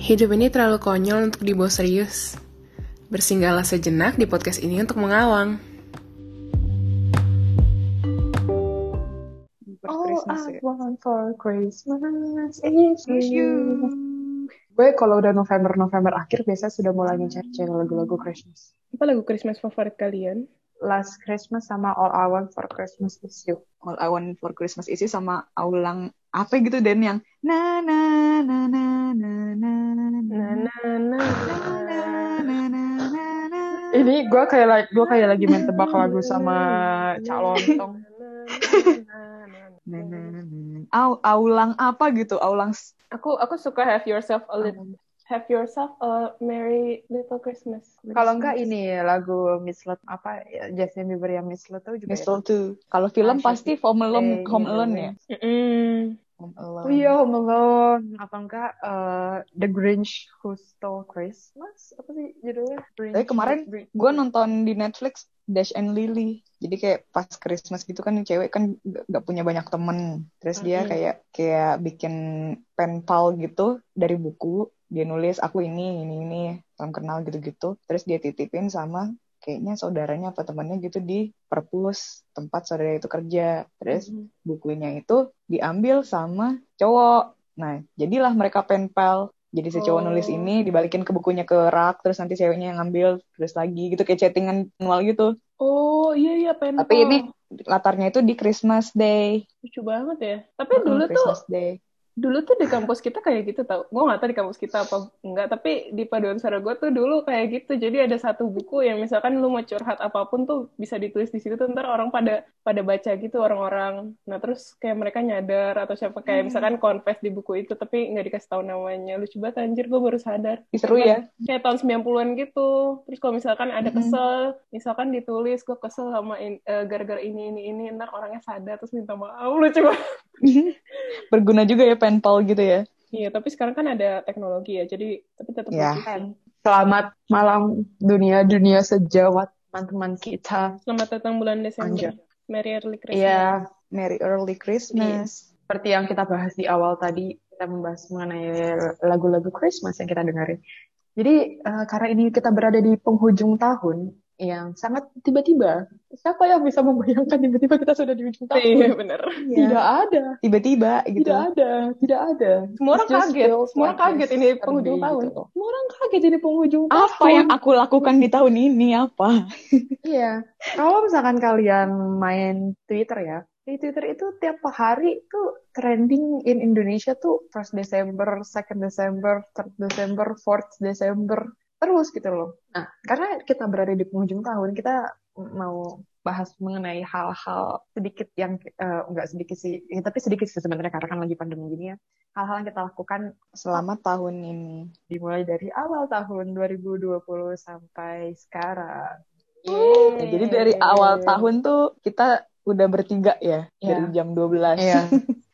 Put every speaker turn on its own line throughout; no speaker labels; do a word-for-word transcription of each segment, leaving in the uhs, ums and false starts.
Hidup ini terlalu konyol untuk dibawa serius. Bersinggahlah sejenak di podcast ini untuk mengawang.
All I want for Christmas is you. Gue kalau udah November-November akhir biasanya sudah mulai ngejar-ngejar lagu-lagu Christmas.
Apa lagu Christmas favorit kalian?
Last Christmas sama All I Want for Christmas is you.
All I Want for Christmas is you sama Aulang apa gitu dan yang na na na na na na
Na na na na.
Ini gue kayak like, gue kayak lagi main tebak lagu sama Cak Lontong.
na na na. Au Aulang apa gitu? Aulang
Aku aku suka Have Yourself a Little Have Yourself a Merry Little Christmas.
Kalau enggak ini lagu Mislet apa ya, Justin Bieber yang Mislet tuh juga.
Mistletoe. Kalau film
Ah,
pasti Home Alone,
eh,
Home
gitu.
Alone ya.
Mm.
Home Alone.
Oh iya, Home Alone. Apa enggak uh, The Grinch Who Stole Christmas? Apa sih judulnya? Grinch.
Tapi kemarin gue nonton di Netflix Dash and Lily. Jadi kayak pas Christmas gitu kan cewek kan gak, gak punya banyak temen. Terus dia
Mm-hmm.
kayak kayak bikin pen pal gitu dari buku. Dia nulis aku ini, ini, ini. Salam kenal gitu-gitu. Terus dia titipin sama kayaknya saudaranya apa temannya gitu di perpus tempat saudara itu kerja. Terus
Mhm.
bukunya itu diambil sama cowok. Nah, jadilah mereka pen pal. Jadi si cowok
Oh.
nulis ini, dibalikin ke bukunya ke rak, terus nanti ceweknya yang ngambil, terus lagi gitu, kayak chattingan manual gitu.
Oh iya iya pen
Tapi
pal.
ini latarnya itu di Christmas Day.
Lucu banget ya. Tapi
Uh-uh,
dulu tuh
Christmas Day.
dulu tuh di kampus kita kayak gitu tau. Gue nggak tahu di kampus kita apa enggak. Tapi di paduan suara gue tuh dulu kayak gitu. Jadi ada satu buku yang misalkan lu mau curhat apapun tuh bisa ditulis di situ. Tuh ntar orang pada pada baca gitu orang-orang. Nah terus kayak mereka nyadar atau siapa kayak misalkan confess di buku itu tapi nggak dikasih tahu namanya. Lucu banget anjir, gue baru sadar.
Seru ya.
Kayak tahun sembilan puluhan gitu. Terus kalau misalkan ada kesel, misalkan ditulis gue kesel sama in- eh, gara-gara ini ini ini, ntar orangnya sadar terus minta maaf. Lucu banget.
Berguna juga ya pen pal gitu ya.
Iya, tapi sekarang kan ada teknologi ya, jadi tapi tetap
Ya.
lucu sih.
Selamat malam dunia-dunia sejawat teman-teman kita.
Selamat datang bulan Desember.
Anjir.
Merry early Christmas.
Iya,
Merry Early Christmas.
seperti yang kita bahas di awal tadi, kita membahas mengenai lagu-lagu Christmas yang kita dengerin. Jadi, eh, karena ini kita berada di penghujung tahun yang sangat tiba-tiba. Siapa yang bisa membayangkan tiba-tiba kita sudah di ujung tahun?
Iya, bener.
Tidak ada.
Tiba-tiba gitu.
Tidak ada. Tidak ada.
Semua orang
It just
kaget.
feels
Semua orang
like
kaget ini
yesterday
penghujung tahun.
gitu loh. Semua orang kaget ini penghujung tahun.
Apa yang aku lakukan di tahun ini? Apa?
Iya. Kalau misalkan kalian main Twitter ya, di Twitter itu tiap hari tuh trending in Indonesia tuh first December, second December, third December, fourth December, terus gitu loh. Nah, karena kita berada di penghujung tahun, kita mau bahas mengenai hal-hal sedikit yang, eh, enggak sedikit sih, ya, tapi sedikit sih sebenarnya karena kan lagi pandemi gini ya. Hal-hal yang kita lakukan
Selama tahun ini.
dimulai dari awal tahun dua ribu dua puluh sampai sekarang.
Ya, jadi dari awal tahun tuh kita udah bertiga ya,
Iya.
dari jam dua belas.
Iya.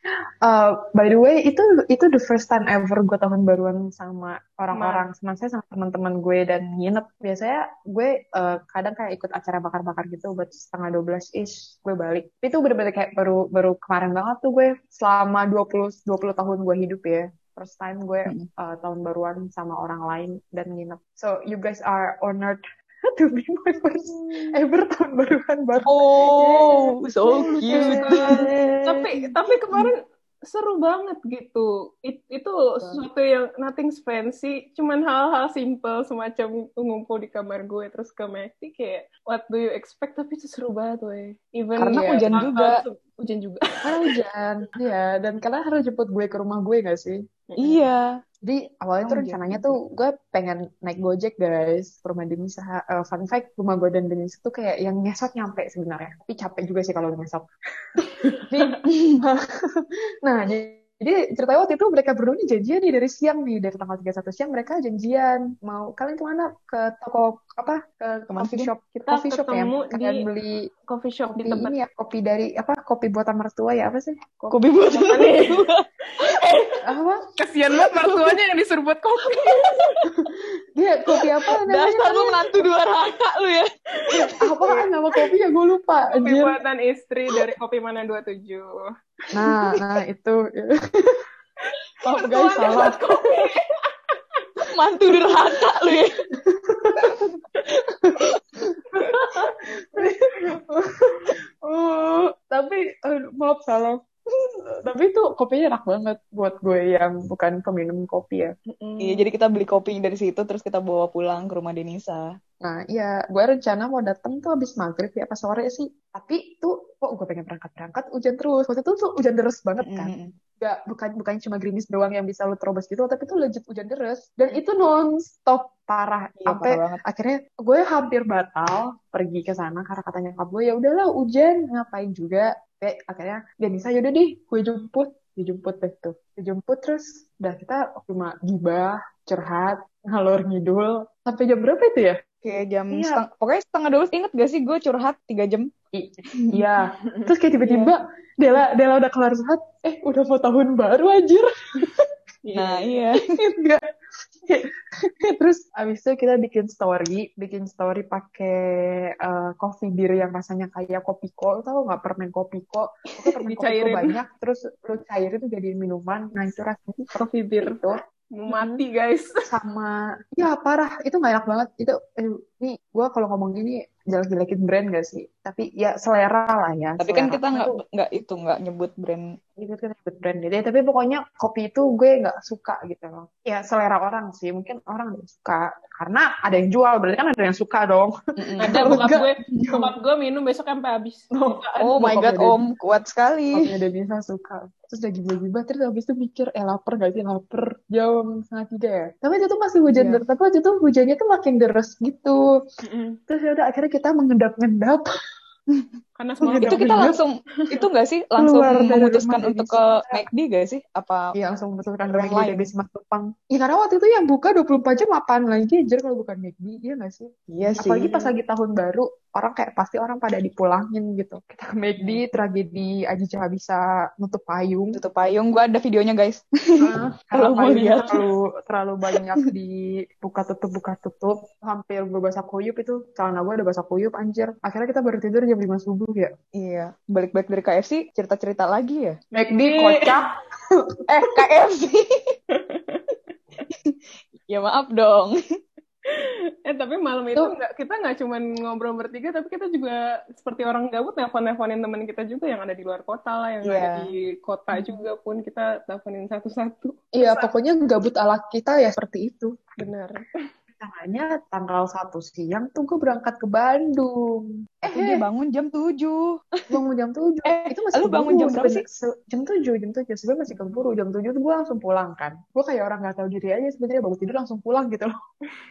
Uh, by the way, itu itu the first time ever gue tahun baruan sama orang-orang, sama saya sama teman-teman gue dan nginep. Biasanya gue uh, kadang kayak ikut acara bakar-bakar gitu buat setengah dua belas ish gue balik. Itu bener-bener kayak baru baru kemarin banget tuh gue selama dua puluh tahun gue hidup ya. First time gue uh, tahun baruan sama orang lain dan nginep. So you guys are honored to be my first ever tahun baruan bareng.
Oh, so cute.
Yeay.
Tapi tapi kemarin seru banget gitu. It, itu sesuatu yang nothing fancy, cuman hal-hal simple semacam ngumpul di kamar gue terus ke Messi kayak what do you expect, tapi itu seru banget weh. Even
Karena
ya,
hujan
hal-hal
juga.
se- Hujan juga.
Karena hujan, iya. Dan kalian harus jemput gue ke rumah gue gak sih?
Iya.
Jadi awalnya tuh
Oh,
rencananya
gitu.
tuh gue pengen naik Gojek guys ke rumah Denisa. Uh, fun fact, rumah gue dan Denisa tuh kayak yang ngesot nyampe sebenarnya. Tapi capek juga sih kalau ngesot. Jadi, nah jadi, jadi ceritanya waktu itu mereka berdua nih janjian nih dari siang nih, dari tanggal tiga puluh satu siang mereka janjian mau kalian kemana, ke toko apa, ke
Kemana
coffee
sih,
shop,
Kita
coffee shop ya,
ketemu
kalian
di
beli
coffee shop di
kopi
tempat
ini ya, kopi dari apa, kopi buatan mertua ya, apa sih?
Kopi buatan mertua.
Apa?
Kasian banget mertuanya yang disuruh buat kopi.
Dia kopi apa namanya?
Dasar lu menantu dua raka lu ya.
Apaan nama kopinya gue lupa.
Kopi
Anjir.
buatan istri dari Kopi Mana dua puluh tujuh.
Nah, nah itu. Maaf guys,
Mertuanya
salah.
buat kopi.
Mantu durhaka lu ya.
Oh, tapi aduh, maaf salah. Tapi itu kopinya enak banget buat gue yang bukan peminum kopi ya.
Iya, jadi kita beli kopi dari situ terus kita bawa pulang ke rumah Denisa.
Nah, iya, gue rencana mau datang tuh habis maghrib ya pas sore sih. Tapi tuh, kok gue pengen berangkat-berangkat hujan terus. Waktu itu tuh hujan deras banget kan.
Mm-mm.
Gak, bukan bukan cuma gerimis doang yang bisa lu terobos gitu, tapi tuh legit hujan deras. Dan itu non-stop parah.
Iya,
Sampai
parah banget.
akhirnya gue hampir batal pergi ke sana karena katanya nyokap gue ya udahlah hujan ngapain juga. Kayak akhirnya Denisa yaudah deh gue jemput, dijemput deh tuh, dijemput terus udah kita cuma gibah, curhat, ngalor ngidul sampai jam berapa itu ya?
Kayak jam
Iya.
seteng- pokoknya setengah dua belas, inget gak sih gue curhat tiga jam?
I- iya, terus kayak tiba-tiba Dela Dela udah kelar curhat, eh udah mau tahun baru anjir.
Nah iya.
Enggak. Terus abis itu kita bikin story, bikin story pakai uh, coffee beer yang rasanya kayak kopiko, tau nggak permen kopiko? Itu permen kopiko
Dicairin.
banyak, terus lu cairin tuh jadi minuman. Nah itu rasanya coffee beer itu
Mau mati guys.
sama, ya parah, itu nggak enak banget. Itu, eh, ini gue kalau ngomong gini jelek-jelekin brand gak sih? Tapi ya selera lah ya.
Tapi kan
selera.
kita nggak
Itu-
nggak itu nggak nyebut brand.
itu kan nyebut brand gitu ya. Tapi pokoknya kopi itu gue nggak suka gitu loh. Ya selera orang sih, mungkin orang nggak suka karena ada yang jual, berarti kan ada yang suka dong.
Mm-mm.
Ada
Kalau
bokap
enggak,
gue, bokap gue minum besok sampai habis.
Oh,
Oh my god,
bokapnya
Om, kuat sekali.
Bokapnya Denisa suka. Terus udah gibah-gibah, terus habis itu mikir, eh lapar gak sih? Lapar. Jam setengah tiga ya. Tapi itu tuh masih hujan
Iya.
deras. Tapi waktu itu hujannya tuh makin deras gitu. Terus ya udah akhirnya kita mengendap-endap.
Karena semangat
Itu kita langsung itu nggak sih langsung
Keluar dari
memutuskan
rumah
untuk
Denisa.
ke McD gak sih? Apa
Iya langsung memutuskan ke
Yang
McD
lain.
dari Simas Tepang. Iya karena waktu itu yang buka dua puluh empat jam apaan lagi anjir kalau bukan McD. Iya gak sih?
Iya sih.
Apalagi pas lagi tahun baru, orang kayak pasti orang pada dipulangin gitu. Kita ke McD, tragedi Aji Cah bisa nutup payung.
tutup payung, gue ada videonya guys.
Nah,
Kalau
karena
mau
payungnya
lihat.
terlalu terlalu banyak dibuka tutup buka tutup, hampir gue basah kuyup itu celana gue udah basah kuyup anjir. Akhirnya kita baru tidur jam lima subuh ya.
Iya, balik-balik dari K F C cerita-cerita lagi ya.
McD kocak.
Eh K F C. Ya maaf dong.
Eh tapi malam itu nggak, kita nggak cuma ngobrol bertiga, tapi kita juga seperti orang gabut nelpon-nelponin teman kita juga yang ada di luar kota lah, yang
Iya.
ada di kota juga pun kita teleponin satu-satu.
Iya, pokoknya gabut ala kita ya seperti itu.
Benar.
Caranya tanggal satu siang tuh gue berangkat ke Bandung.
Aku dia bangun jam tujuh.
Bangun jam tujuh.
Eh,
Itu masih
lu bangun
keburu
jam berapa sih?
sebenarnya. Se- Jam tujuh, jam tujuh. Sebenarnya masih keburu. Jam tujuh tuh gue langsung pulang kan. Gue kayak orang gak tahu diri aja sebenarnya, bangun tidur langsung pulang gitu loh.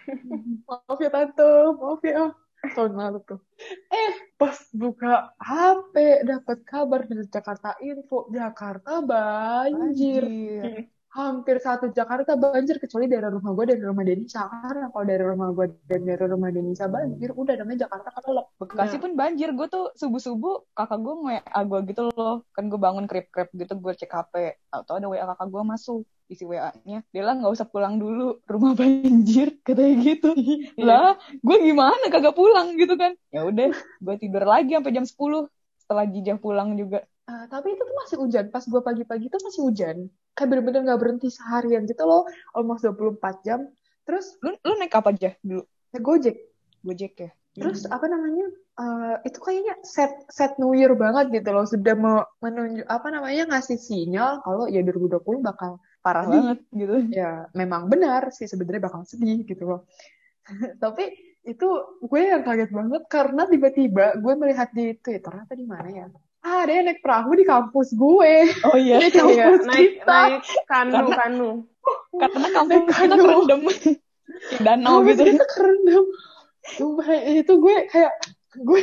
Maaf ya tante, maaf ya. Tahun lalu tuh. Eh, pas buka H P dapat kabar dari Jakarta Info, Jakarta banjir.
Anjir.
Hampir satu Jakarta banjir kecuali dari rumah gue dan rumah Denisa. Karena kalau dari rumah gue dan dari rumah Denisa banjir, udah namanya Jakarta kelelep.
Bekasi pun banjir. Gue tuh subuh-subuh kakak gue nge-W A gue gitu loh. Kan gue bangun krep-krep gitu, gue cek H P. Atau ada W A kakak gue masuk. Isi W A-nya, Dela nggak usah pulang dulu, rumah banjir, katanya gitu. Lah, gue gimana kagak pulang gitu kan? Ya udah, gue tidur lagi sampai jam sepuluh setelah Jijah pulang juga.
Uh, tapi itu tuh masih hujan. Pas gue pagi-pagi tuh masih hujan. Kayak bener-bener gak berhenti seharian gitu loh. Almost dua puluh empat jam. Terus
Lu, lu naik apa aja dulu?
naik Gojek.
Gojek ya?
Terus apa namanya? Uh, itu kayaknya set set New Year banget gitu loh. Sudah mau menunjuk apa namanya ngasih sinyal kalau ya dua ribu dua puluh bakal
Parah
sedih.
banget gitu.
Ya memang benar sih sebenarnya bakal sedih gitu loh. Tapi itu gue yang kaget banget karena tiba-tiba gue melihat di Twitter atau di mana ya? Ah, ada yang naik perahu di kampus gue.
Oh iya.
Di kampus
Iya, naik
kita.
naik kanu
Karena-
kanu.
Karena kampung
Naik
kita
kanu.
kerendam di danau
Kampus
gitu.
kita kerendam. Sumpah, itu gue kayak gue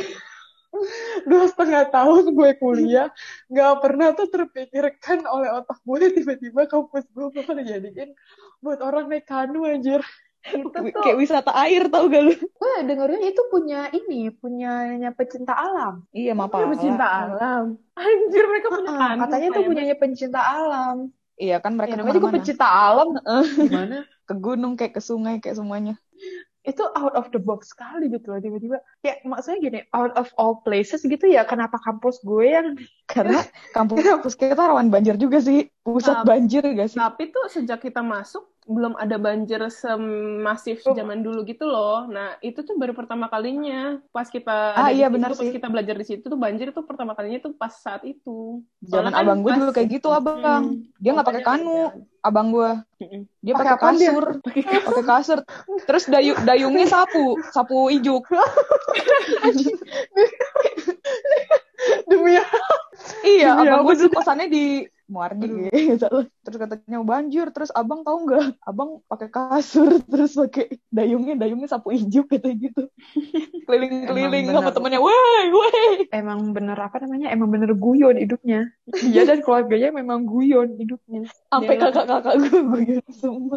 dua setengah tahun gue kuliah nggak pernah tuh terpikirkan oleh otak gue tiba-tiba kampus gue bakal dijadiin buat orang naik kanu anjir.
Itu tuh
Kayak wisata air tau gak lu?
Gue dengerin itu punya ini punyanya pecinta alam.
Iya,
punya
Mapala.
pecinta alam. Anjir, mereka punya
Ah,
kanu.
katanya itu
kayak
punyanya pencinta alam.
Iya kan mereka
Ya, namanya juga
kemana-mana.
pecinta alam. Gimana?
Ke gunung kayak ke sungai kayak semuanya.
Itu out of the box sekali gitu loh tiba-tiba. Ya maksudnya gini, out of all places gitu ya, kenapa kampus gue yang
Karena kampus kita rawan banjir juga sih. Pusat
Ah,
banjir gak sih?
Tapi tuh sejak kita masuk belum ada banjir semasif zaman dulu gitu loh. Nah, itu tuh baru pertama kalinya pas kita
Ah
ada di
iya
situ,
benar
pas
sih.
kita belajar di situ tuh banjir tuh pertama kalinya tuh pas saat itu.
Zaman
Soalnya kan
abang gue
pas
juga kayak gitu abang.
Hmm,
Dia nggak
makanya
pakai kanu,
udah.
abang gue.
Mm-mm.
Dia
Pakai
pakai
apaan dia?
kasur, pakai kasur. Terus dayu dayungnya sapu, sapu ijuk.
Demi
Iya,
Demi
abang
apa
gue
sih?
dulu kosannya di Muardi
Aduh.
gitu. Terus katanya banjir, terus abang tahu nggak? Abang pakai kasur, terus pakai dayungnya, dayungnya sapu ijuk katanya gitu. Keliling-keliling
Emang
sama
bener.
temennya, weh, weh.
Emang bener apa namanya? Emang bener guyon hidupnya. Dia dan keluarganya memang guyon hidupnya.
Sampai
Dia-
kakak-kakak gue guyon semua.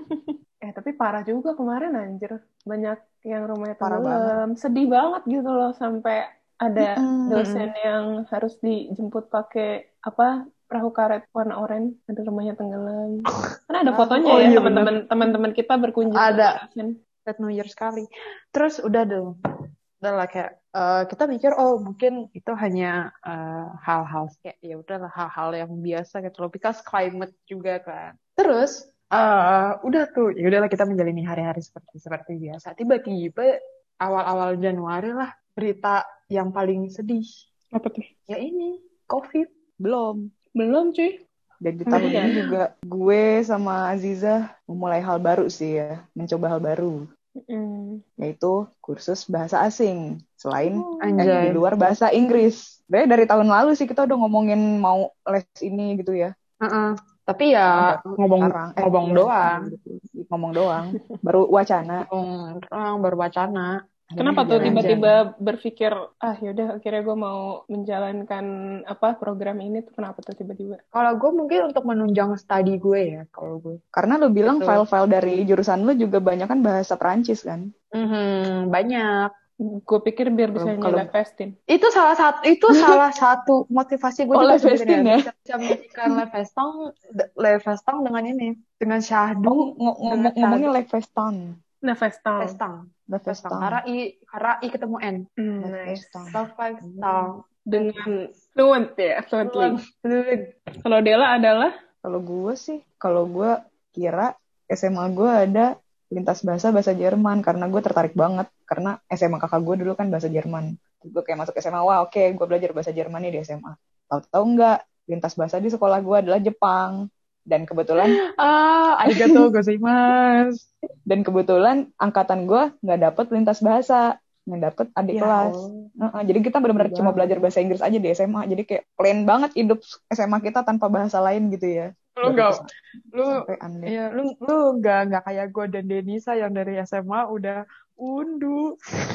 Eh, tapi parah juga kemarin anjir. Banyak yang rumahnya
Parah
tenggelam. Sedih banget gitu loh. Sampai ada
Mm-mm.
dosen yang harus dijemput pakai apa perahu karet warna oranye. Ada rumahnya tenggelam. Kan ada fotonya
Oh
ya
iya,
teman-teman teman-teman kita berkunjung ke
Ada.
dosen.
Red New Year sekali. Terus udah dong. Udah lah kayak eh, kita mikir oh mungkin itu hanya eh, hal-hal kayak ya udahlah hal-hal yang biasa gitu loh. Because climate juga kan. Terus eh udah tuh ya udahlah kita menjalani hari-hari seperti seperti biasa. Tiba-tiba awal-awal Januari lah berita yang paling sedih.
Apa tuh?
Ya ini COVID.
Belum.
Belum cuy.
Dan di tahun
Iya.
ini juga gue sama Aziza memulai hal baru sih ya. Mencoba hal baru.
Mm.
Yaitu kursus bahasa asing. Selain eh,
Anjay.
di luar bahasa Inggris. Sebenarnya dari tahun lalu sih kita udah ngomongin mau les ini gitu ya.
Uh-uh. Tapi ya
Sampai
ngomong
sekarang. Eh,
ngomong
iya,
doang.
Ngomong doang. Baru wacana.
Ngomong doang baru wacana.
Kenapa tuh
Jalan-jalan.
tiba-tiba berpikir ah yaudah akhirnya gue mau menjalankan apa program ini tuh kenapa tuh tiba-tiba?
Kalau gue mungkin untuk menunjang studi gue ya, kalau gue.
Karena lo bilang
Gitu.
file-file dari jurusan lo juga banyak kan bahasa Perancis kan?
Mhm, banyak.
Gue pikir biar bisa
Kalau- kalau-
nyelefestin.
Itu salah satu itu salah satu motivasi gue
Oh,
juga
Lefestin
sebenarnya.
ya?
Bisa, bisa menyanyikan Lefestang, Lefestang dengan ini, dengan syahdu,
Oh, ng- ngomong ngomongnya Lefestan.
Nefestan.
Lefestang. Lefestang.
Lefestan.
Harai, harai ketemu N.
Hmm, nice.
Lefestan.
Lefestang.
Dengan fluent ya, fluently.
Fluid.
Kalau Dela adalah
Kalau gue sih, kalau gue kira S M A gue ada lintas bahasa bahasa Jerman karena gue tertarik banget karena S M A kakak gue dulu kan bahasa Jerman. Gue kayak masuk S M A, wah oke, gue belajar bahasa Jerman nih di S M A. Tahu-tahu enggak, lintas bahasa di sekolah gue adalah Jepang. Dan kebetulan
Ah, arigatou gozaimasu.
dan kebetulan angkatan gue nggak dapet lintas bahasa, yang dapet adik
Ya
kelas.
Allah.
Uh-uh, jadi kita benar-benar
Gila.
cuma belajar bahasa Inggris aja di S M A. Jadi kayak plain banget hidup S M A kita tanpa bahasa lain gitu ya.
Lu
Baru
nggak,
kesana.
lu,
Sampai aneh.
ya, lu, lu nggak nggak kayak gue dan Denisa yang dari S M A udah undu,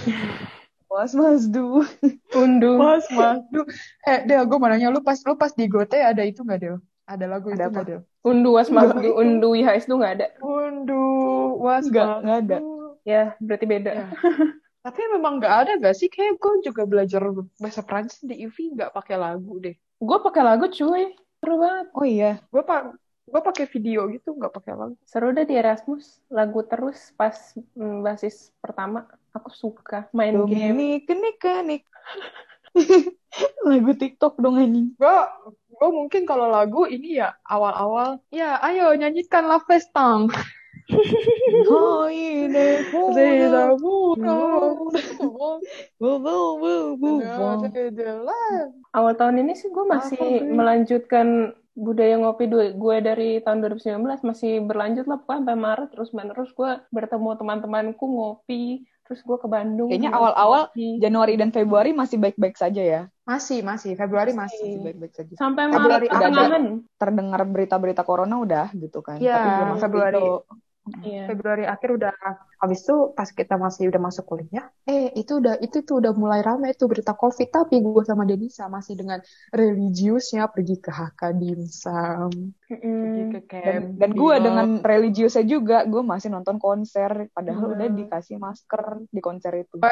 Was mas du.
undu.
mas mas, du. Eh, Del, gue mau nanya lu pas lu pas di Gote ada itu nggak Del? Ada lagu
Ada
itu
apa?
nggak Del?
Undu was
Nggak,
magdu,
itu.
undu I H S tuh nggak ada.
Undu, was
Nggak,
mas,
nggak ada.
du.
Ya, berarti beda.
Ya. Tapi memang nggak ada gak sih? Kayak gue juga belajar bahasa Prancis di I V nggak pakai lagu deh.
Gue pakai lagu cuy, seru banget.
Oh iya,
Gue pak gue pakai video gitu nggak pakai lagu.
Seru deh di Erasmus, lagu terus pas mm, basis pertama. Aku suka main game.
Dominik, kenik, kenik. Lagu TikTok dong anjing.
Gue gue mungkin kalau lagu ini ya awal-awal ya ayo nyanyikan La Festang.
Oh ini,
Zeta Muda.
bu bu bu bu.
Awal tahun ini sih gue masih
Apa, Bre?
melanjutkan budaya ngopi du- gue dari tahun dua ribu sembilan belas masih berlanjut lah pokoknya sampai Maret terus menerus gue bertemu teman-temanku ngopi terus gue ke Bandung.
Kayaknya
ngopi.
awal-awal Januari dan Februari masih baik-baik saja ya.
Masih masih Februari masih.
Masih baik-baik saja.
sampai
Februari
Maret
ada-
pertengahan.
Terdengar berita-berita corona udah gitu kan.
Iya,
Tapi belum masuk
Februari.
itu.
Iya.
Februari akhir udah habis itu pas kita masih udah masuk kuliah eh itu udah itu tuh udah mulai ramai tuh berita COVID tapi gue sama Denisa masih dengan religiusnya pergi ke H K Dimsum pergi
Mm.
ke
Dan,
camp
dan gue dengan religiusnya juga, gue masih nonton konser. Padahal
Hmm.
udah dikasih masker di konser itu.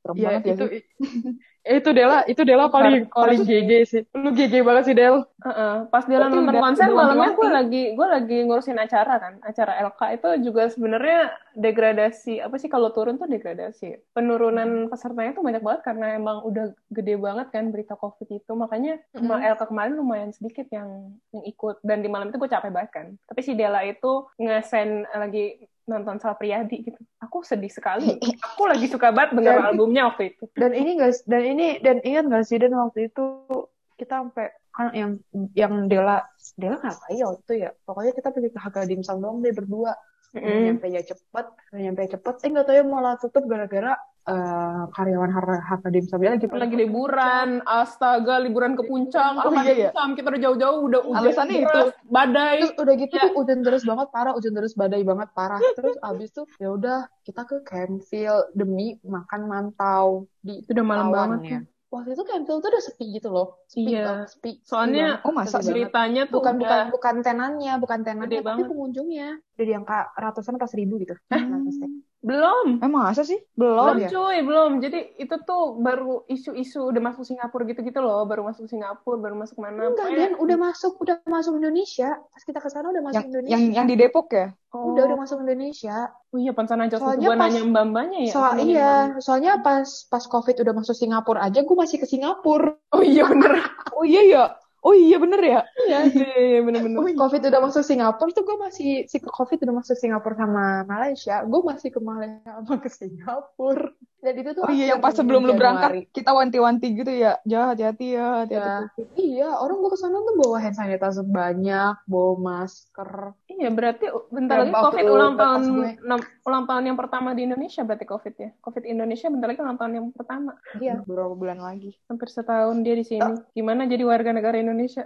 Serem
Iya,
banget ya
itu
sih.
itu Dela, itu Dela paling paling G G sih. Lu G G banget sih, Del.
Uh-uh. Pas Dela
Berarti
nonton
udah-
konser
udah
malamnya gue
wanti-wanti.
lagi gue lagi ngurusin acara kan, acara L K itu juga sebenarnya degradasi apa sih kalau turun tuh degradasi. Penurunan pesertanya tuh banyak banget karena emang udah gede banget kan berita COVID itu, makanya cuma
Mm-mm.
L K kemarin lumayan sedikit yang yang ikut dan di malam itu gue capek banget kan. Tapi si Dela itu nge-send lagi nonton Sal Priadi gitu. Aku sedih sekali. Aku lagi suka banget denger
Dan-
albumnya waktu itu.
Dan ini guys, dan ini dan ingat nggak sih, dan waktu itu kita sampai kan yang yang Dela Dela ngapain ya waktu itu ya? Pokoknya kita pergi ke Hakka Dimsum doang deh berdua. Udah
Mm.
nyampe ya cepet, udah nyampe cepet. Eh nggak tahu ya malah tutup gara-gara eh, karyawan Hakka Dimsum lagi
Lagi liburan, astaga, liburan ke puncak,
Oh,
Hakka
iya ya?
Dimsum, kita udah jauh-jauh, udah hujan
Alasannya itu.
deras, badai.
Terus udah gitu
Ya.
tuh hujan deras banget parah, hujan deras badai banget parah. Terus abis tuh ya udah kita ke Campfield demi makan mantau di
Itu udah malam
Tawan
banget
ya. Waktu itu Campfield tuh udah sepi gitu loh, sepi,
Iya.
banget, sepi. sepi
Soalnya
banget,
Oh, masa
sepi banget.
ceritanya tuh
bukan
udah
bukan bukan tenannya, bukan tenannya,
gede
tapi
banget.
pengunjungnya dari angka ratusan atau seribu gitu. Ratusnya.
belum.
Emang masa sih?
Belum
Belum ya?
cuy, belum. Jadi itu tuh baru isu-isu udah masuk Singapura gitu-gitu loh, baru masuk Singapura, baru masuk mana.
Enggak,
Pokoknya-
Dan udah masuk, udah masuk Indonesia. Pas kita ke sana udah masuk
Yang
Indonesia.
yang yang di Depok ya?
Oh,
Udah udah masuk Indonesia.
oh iya, pansan aja waktu itu
Soalnya
gue
pas-
nanya mbak-mbaknya ya.
Soal
nanya
iya,
mbak-mbak.
soalnya pas pas COVID udah masuk Singapura aja, gue masih ke Singapura.
Oh iya bener.
Oh iya ya. Oh iya bener ya.
Iya, iya, iya, bener-bener.
COVID udah masuk Singapura tuh gue masih si COVID udah masuk Singapura sama Malaysia, gue masih ke Malaysia sama ke Singapura. Dan itu tuh
Oh iya yang pas
akhir
sebelum lu
Januari.
berangkat kita wanti-wanti gitu ya. Ja, hati-hati ya, hati-hati.
Ya, iya, orang gue kesana tuh bawa hand sanitizer banyak, bawa masker.
Iya, berarti bentar
Ya,
lagi
waktu
COVID ulang
pas
tahun
gue-
enam- ulang tahun yang pertama di Indonesia berarti COVID ya. COVID Indonesia bentar lagi ulang tahun yang pertama.
Iya,
Beberapa bulan lagi.
Hampir setahun dia di sini. Gimana jadi warga negara Indonesia?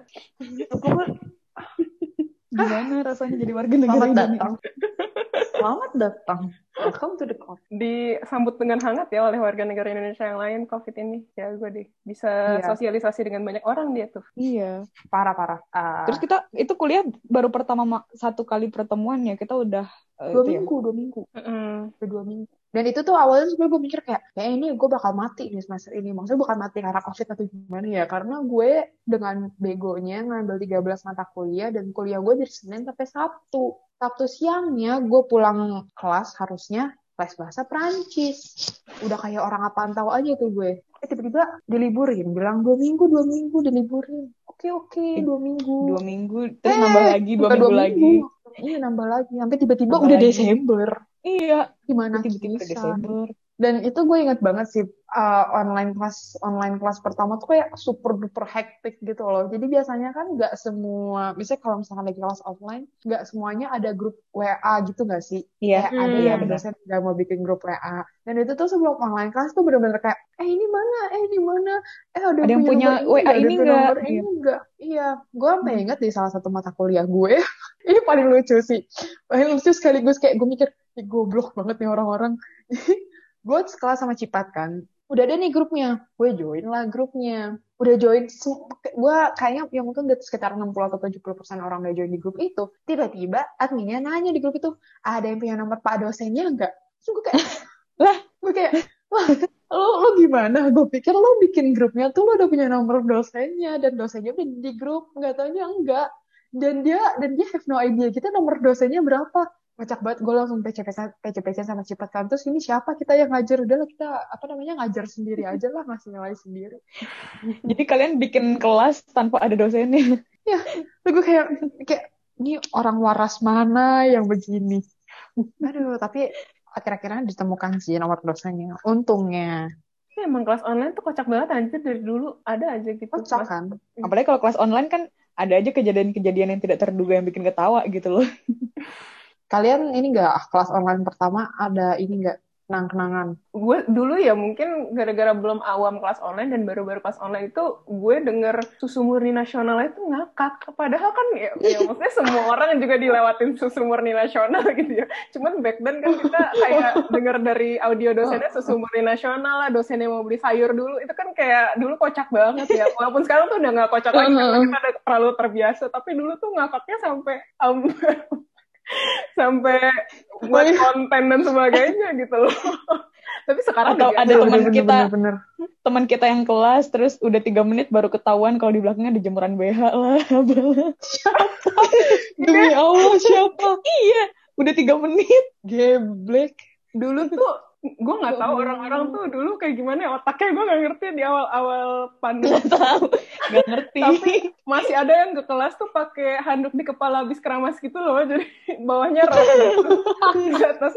Gimana rasanya jadi warga negara
selamat
Indonesia?
datang. Selamat datang. Welcome to the COVID.
Disambut dengan hangat ya oleh warga negara Indonesia yang lain COVID ini. Ya gue deh bisa
Iya.
sosialisasi dengan banyak orang dia tuh.
Iya.
Parah-parah. Ah,
Terus kita itu kuliah baru pertama ma- satu kali pertemuan ya. Kita udah eh,
dua
itu ya.
minggu, dua minggu.
Mm-mm.
Udah dua minggu. Dan itu tuh awalnya sebenarnya gue mikir kayak, kayak ini gue bakal mati nih semester ini. Maksudnya bukan mati karena COVID atau gimana ya. Karena gue dengan begonya ngambil tiga belas mata kuliah dan kuliah gue dari Senin sampai Sabtu. Sabtu siangnya gue pulang kelas harusnya les bahasa Prancis. Udah kayak orang apaan tahu aja tuh gue. Eh tiba-tiba diliburin. Bilang dua minggu, dua minggu diliburin. Oke, oke, dua minggu.
Dua minggu. Terus
Eh,
nambah lagi dua
bukan
minggu lagi.
Iya, nambah lagi. Sampai tiba-tiba
Nambah
udah
lagi.
Desember.
Iya.
Gimana
Tiba-tiba udah
bisa?
Desember.
Dan itu gue inget banget sih, uh, online kelas online kelas pertama tuh kayak super duper hektik gitu loh. Jadi biasanya kan nggak semua, misalnya kalau misalkan lagi kelas offline, nggak semuanya ada grup W A gitu nggak sih?
Iya.
Kayak ada
Hmm.
yang dosen nggak mau bikin grup W A. Dan itu tuh sebelum online kelas tuh bener-bener kayak, eh ini mana, eh ini mana, eh ada,
Ada yang punya
nomor
W A
nggak? Ada
ini
yang punya
nggak?
nomor ini nggak? Iya, gue sampai inget di salah satu mata kuliah gue. Ini paling lucu sih, paling lucu sekaligus kayak gue mikir, ih goblok banget nih orang-orang. Gue sekelas sama Cipat kan, udah ada nih grupnya, gue join lah grupnya, udah join, gue kayaknya yang mungkin udah sekitar enam puluh atau tujuh puluh persen orang udah join di grup itu, tiba-tiba adminnya nanya di grup itu, ada yang punya nomor pak dosennya enggak? Terus gue kayak, lah, gue kayak, wah, lo, lo gimana? Gue pikir lo bikin grupnya tuh lo udah punya nomor dosennya, dan dosennya udah di grup, nggak taunya enggak, dan dia, dan dia have no idea kita nomor dosennya berapa. Ngacak banget, gue langsung P C P C sama Cipat kan. Terus ini siapa kita yang ngajar? Udah lah kita, apa namanya, ngajar sendiri aja lah, ngasih nilai sendiri.
Jadi kalian bikin kelas tanpa ada dosennya.
Ya, terus gue kayak, kayak, ini orang waras mana yang begini? Aduh, tapi akhir-akhirnya ditemukan sih nomor dosennya. Untungnya.
Ya, emang kelas online tuh kocak banget anjir dari dulu. Ada aja gitu.
Kocak
Mas-
kan?
Apalagi kalau kelas online kan ada aja kejadian-kejadian yang tidak terduga yang bikin ketawa gitu loh.
Kalian ini nggak, kelas online pertama ada ini nggak, kenang-kenangan?
Gue dulu ya mungkin gara-gara belum awam kelas online dan baru-baru pas online itu gue denger Susu Murni Nasional itu ngakak. Padahal kan ya, ya maksudnya semua orang juga dilewatin Susu Murni Nasional gitu ya. Cuman back then kan kita kayak denger dari audio dosennya Susu Murni Nasional lah, dosennya mau beli sayur dulu. Itu kan kayak dulu kocak banget ya. Walaupun sekarang tuh udah nggak kocak lagi karena kita udah terlalu terbiasa. Tapi dulu tuh ngakaknya sampai um, sampai buat konten dan sebagainya gitu loh. Tapi sekarang
atau
juga
ada teman
bener,
kita
bener, bener.
teman kita yang kelas terus udah tiga menit baru ketahuan kalau di belakangnya ada jemuran B H lah.
Siapa? Demi Allah, siapa?
Iya, udah tiga menit. Geblek.
Dulu tuh gue nggak tahu orang-orang tuh dulu kayak gimana ya, otaknya gue nggak ngerti di awal-awal pandemi.
Nggak tahu, nggak ngerti.
Tapi masih ada yang ke kelas tuh pakai handuk di kepala habis keramas gitu loh, jadi bawahnya rok gitu di atas.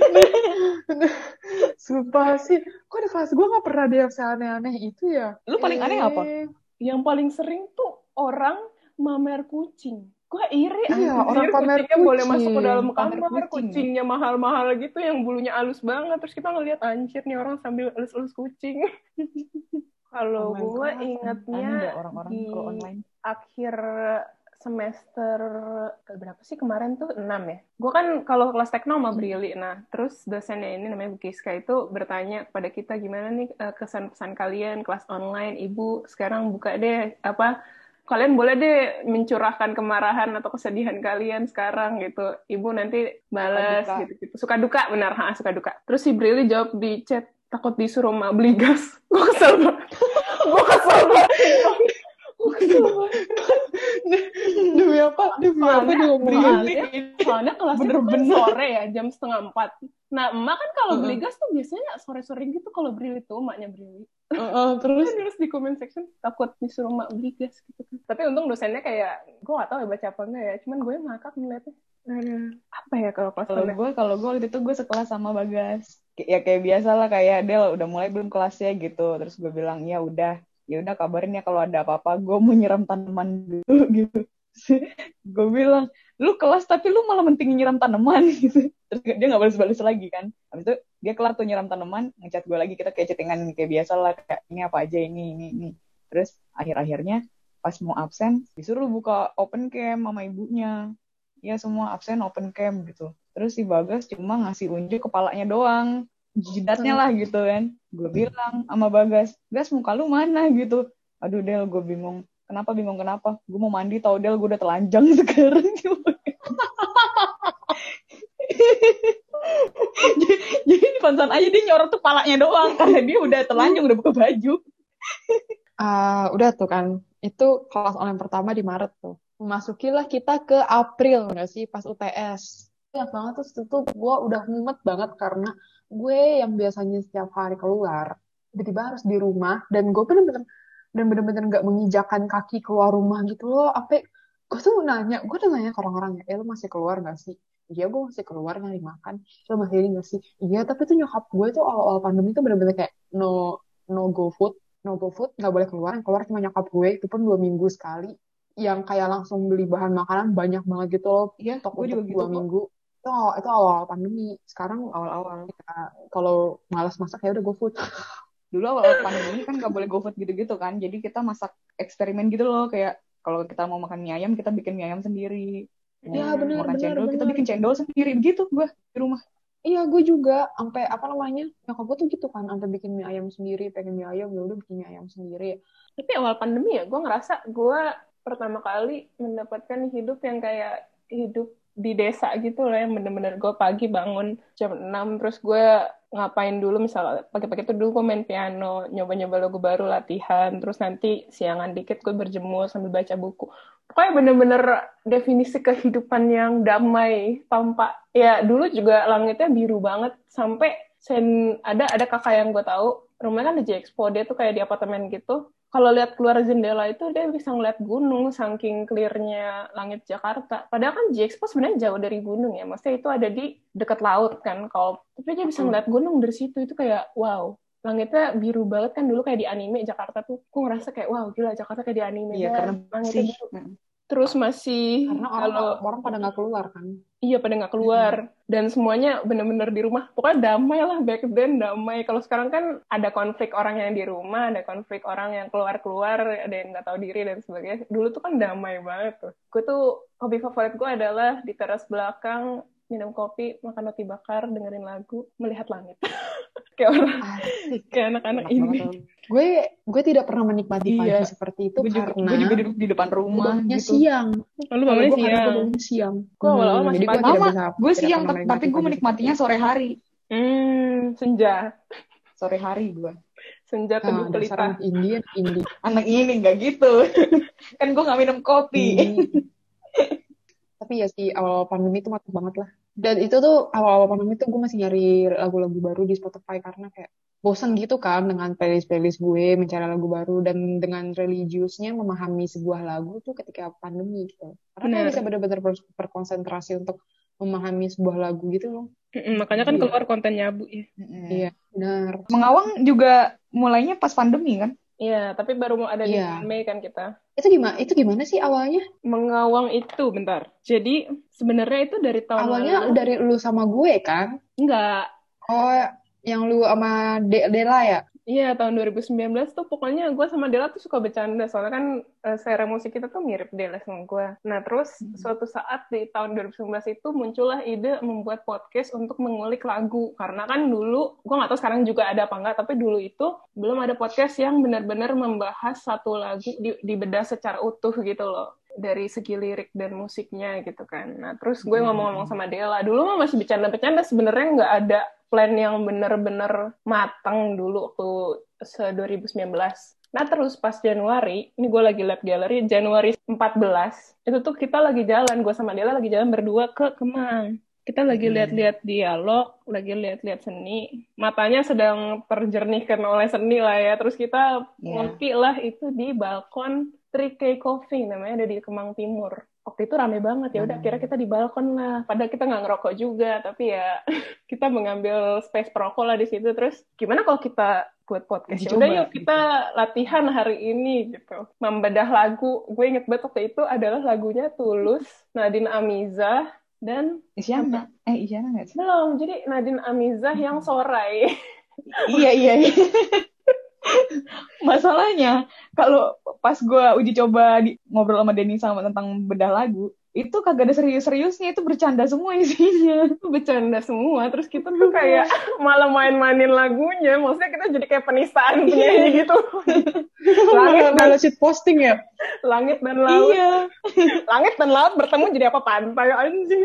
Sumpah sih, kok di kelas gue nggak pernah ada yang seaneh-aneh itu ya?
Lu paling aneh
Eh,
apa?
Yang paling sering tuh orang mamer kucing. Gue iri,
Iya,
anjir,
orang pamer
kucingnya boleh
kucing.
masuk ke dalam
Pamer
kamar,
kucing.
kucingnya mahal-mahal gitu, yang bulunya halus banget, terus kita ngeliat anjir nih orang sambil elus-elus kucing. Kalau
Oh my
gue
God,
ingetnya
aneh dah orang-orang
di
kalau online.
akhir semester berapa sih kemarin tuh, enam ya. Gue kan kalau kelas tekno sama Brili, nah terus dosennya ini namanya Bu Kiska itu bertanya kepada kita gimana nih eh, kesan-pesan kalian kelas online. Ibu sekarang buka deh apa, kalian boleh deh mencurahkan kemarahan atau kesedihan kalian sekarang gitu. Ibu nanti balas
Suka duka.
gitu-gitu. Suka duka, benar, ha, suka duka. Terus si Brili jawab di chat, takut disuruh mak beli gas. Gue kesel banget. Gue kesel banget. Gue kesel banget.
Demi apa? Demi apa dia ngomong kayak gitu?
Soalnya, soalnya kelasnya tuh kan sore ya, jam setengah empat. Nah, emak kan kalau beli gas tuh biasanya sore-sore gitu kalau Brili tuh, emaknya Brili.
Uh, terus
Terus nulis di comment section, takut disuruh emak beli gas gitu. Tapi untung dosennya kayak, gue gak tahu ya baca apa enggak ya, cuman gue ngakak ngeliatnya. Aduh, apa ya kalau kelas
Kalau
online?
gue, kalau gue waktu itu gue sekelas sama Bagas. Ya kayak biasa lah, kayak Del udah mulai belum kelasnya gitu. Terus gue bilang ya udah, ya udah kabarin ya kalau ada apa-apa. Gue mau nyiram tanaman dulu gitu. Gue bilang, lu kelas tapi lu malah mentingin nyiram tanaman gitu. Terus dia nggak balas-balas lagi kan. Habis itu dia kelar tuh nyiram tanaman, ngechat gue lagi, kita kayak chattingan kayak biasa lah, kayak ini apa aja ini ini ini. Terus akhir-akhirnya pas mau absen disuruh buka open cam sama ibunya. Ya semua absen open cam gitu. Terus si Bagas cuma ngasih unjuk kepalanya doang, jidatnya lah gitu kan. Gue bilang sama Bagas, Gas muka lu mana gitu. Aduh Del, gue bingung. Kenapa bingung kenapa? Gue mau mandi tau Del, gue udah telanjang sekarang. Jadi di pansan aja dia nyorot tuh kepalanya doang, karena dia udah telanjang, udah buka baju.
uh, udah tuh kan, itu kelas online pertama di Maret tuh. Masukilah kita ke April nggak sih pas U T S. Yang banget tuh situ tuh gue udah mumet banget karena gue yang biasanya setiap hari keluar tiba-tiba harus di rumah dan gue bener-bener dan bener-bener nggak menginjakan kaki keluar rumah gitu loh. Apa gue tuh nanya, gue udah nanya ke orang-orang ya, eh lu masih keluar nggak sih? Iya gue masih keluar nyari makan. Lu masih ini nggak sih? Iya tapi tuh nyokap gue tuh awal-awal pandemi tuh bener-bener kayak no no go food, no go food nggak boleh keluar. Yang keluar cuma nyokap gue, itu pun dua minggu sekali. Yang kayak langsung beli bahan makanan banyak banget gitu loh,
Iya,
stok
gue juga
untuk
gitu
dua
kok.
minggu. Itu awal, itu awal pandemi. Sekarang
Awal-awal.
ya, kalau malas masak ya udah GoFood.
Dulu awal pandemi kan nggak boleh GoFood gitu-gitu kan, jadi kita masak eksperimen gitu loh, kayak kalau kita mau makan mie ayam kita bikin mie ayam sendiri, mau
Ya benar
makan
benar
cendol kita
benar.
bikin cendol sendiri, begitu gue di rumah.
Iya gue juga sampai apa namanya nyokap gue tuh gitu kan, sampai bikin mie ayam sendiri, pengen mie ayam ya udah bikin mie ayam sendiri.
Tapi awal pandemi ya, gue ngerasa gue pertama kali mendapatkan hidup yang kayak hidup di desa gitu loh, yang bener-bener gue pagi bangun jam enam, terus gue ngapain dulu, misalnya pagi-pagi tuh dulu gue main piano, nyoba-nyoba lagu baru, latihan, terus nanti siangan dikit gue berjemur sambil baca buku. Pokoknya bener-bener definisi kehidupan yang damai, tanpa, ya dulu juga langitnya biru banget, sampai sen, ada ada kakak yang gue tahu, rumahnya kan di J Expo, dia tuh kayak di apartemen gitu. Kalau lihat keluar jendela itu dia bisa ngeliat gunung saking clearnya langit Jakarta. Padahal kan J Expo sebenarnya jauh dari gunung ya. Maksudnya itu ada di dekat laut kan. Kalau tapi dia bisa ngeliat gunung dari situ, itu kayak wow. Langitnya biru banget kan, dulu kayak di anime Jakarta tuh. Aku ngerasa kayak wow gila Jakarta kayak di anime.
Iya, karena
langitnya
sih.
biru. Terus masih
Karena orang
kalau
orang pada nggak keluar kan.
iya pada nggak keluar, dan semuanya benar-benar di rumah. Pokoknya damai lah, back then damai. Kalau sekarang kan ada konflik orang yang di rumah, ada konflik orang yang keluar-keluar, ada yang nggak tahu diri dan sebagainya. Dulu tuh kan damai banget tuh. Gue tuh hobi favorit gue adalah di teras belakang minum kopi, makan roti bakar, dengerin lagu, melihat langit. Kayak orang,
Asik.
kayak anak-anak
Enak
ini.
banget.
Gue gue tidak pernah menikmati pagi
Iya.
seperti itu
Gue juga,
karena
gue juga duduk di depan
gue
rumah
bangunnya
gitu.
siang.
Lalu
Kalau
bangunnya
gue karena gue
siang.
bangunnya siang.
Gue awal-awal
Hmm,
masih
jadi gue
pagi.
tidak
Sama,
bisa
gue
tidak
siang
pernah
tapi
menikmati
gue
pagi
menikmatinya
seperti
sore hari.
Hmm, senja.
Sore hari gue.
Senja
itu.
teduh
Nah, dasar
pelita.
anak Indian, Indi,
Anak ini nggak gitu. Kan gue nggak minum kopi.
Indi. Tapi ya sih awal pandemi itu mantap banget lah. Dan itu tuh awal-awal pandemi tuh gue masih nyari lagu-lagu baru di Spotify karena kayak bosan gitu kan dengan playlist-playlist gue mencari lagu baru dan dengan religiusnya memahami sebuah lagu tuh ketika pandemi gitu. Karena kayak
Benar.
bisa benar-benar ber- berkonsentrasi untuk memahami sebuah lagu gitu loh.
Mm-mm, makanya kan
Iya,
keluar konten nyabu ya.
Mm-mm.
iya, benar.
Mengawang juga mulainya pas pandemi kan?
Iya, tapi baru mau ada di
Iya.
bulan Mei kan kita.
Itu gimana? Itu gimana sih awalnya?
Mengawang itu, bentar. Jadi sebenarnya itu dari tahun
Awalnya
lalu.
dari lu sama gue kan?
Enggak.
Oh, yang lu sama De- Dela ya?
Iya, tahun dua ribu sembilan belas tuh pokoknya gue sama Dela tuh suka bercanda. Soalnya kan uh, selera musik kita tuh mirip Dela sama gue. Nah, terus suatu saat di tahun dua ribu sembilan belas itu muncullah ide membuat podcast untuk mengulik lagu. Karena kan dulu, gue gak tahu sekarang juga ada apa enggak, tapi dulu itu belum ada podcast yang benar-benar membahas satu lagu di, dibedah secara utuh gitu loh. Dari segi lirik dan musiknya gitu kan. Nah, terus gue ngomong-ngomong sama Dela. Dulu mah masih bercanda-bercanda, sebenarnya nggak ada plan yang bener-bener matang dulu waktu se dua ribu sembilan belas. Nah terus pas Januari, ini gue lagi lab gallery, Januari empat belas, itu tuh kita lagi jalan, gue sama Dela lagi jalan berdua ke Kemang. Kita lagi
Hmm.
lihat-lihat dialog, lagi lihat-lihat seni, matanya sedang terjernihkan oleh seni lah ya. Terus kita
Iya.
ngopi lah itu di balkon three K Coffee, namanya ada di Kemang Timur. Waktu itu rame banget, ya udah
Hmm.
akhirnya kita di balkon lah. Padahal kita nggak ngerokok juga, tapi ya kita mengambil space perokok lah di situ. Terus gimana kalau kita buat podcast? Ya
Dicoba,
udah yuk kita latihan hari ini gitu. Membedah lagu. Gue inget banget waktu itu adalah lagunya Tulus, Nadine Amizah, dan
Isyana. Eh, Isyana nggak sih?
belum. Jadi Nadine Amizah yang Sorai.
Iya, iya, iya. Masalahnya, kalau pas gue uji coba di, ngobrol sama Denny sama tentang bedah lagu, itu kagak ada serius-seriusnya, itu bercanda semua isinya.
Bercanda semua. Terus kita tuh kayak malah main-mainin lagunya. Maksudnya kita jadi kayak penistaan penyanyi gitu. Langit dan
Kalau shit posting ya?
langit dan laut.
Iya.
Langit dan laut bertemu jadi apa? Pantai, anjing.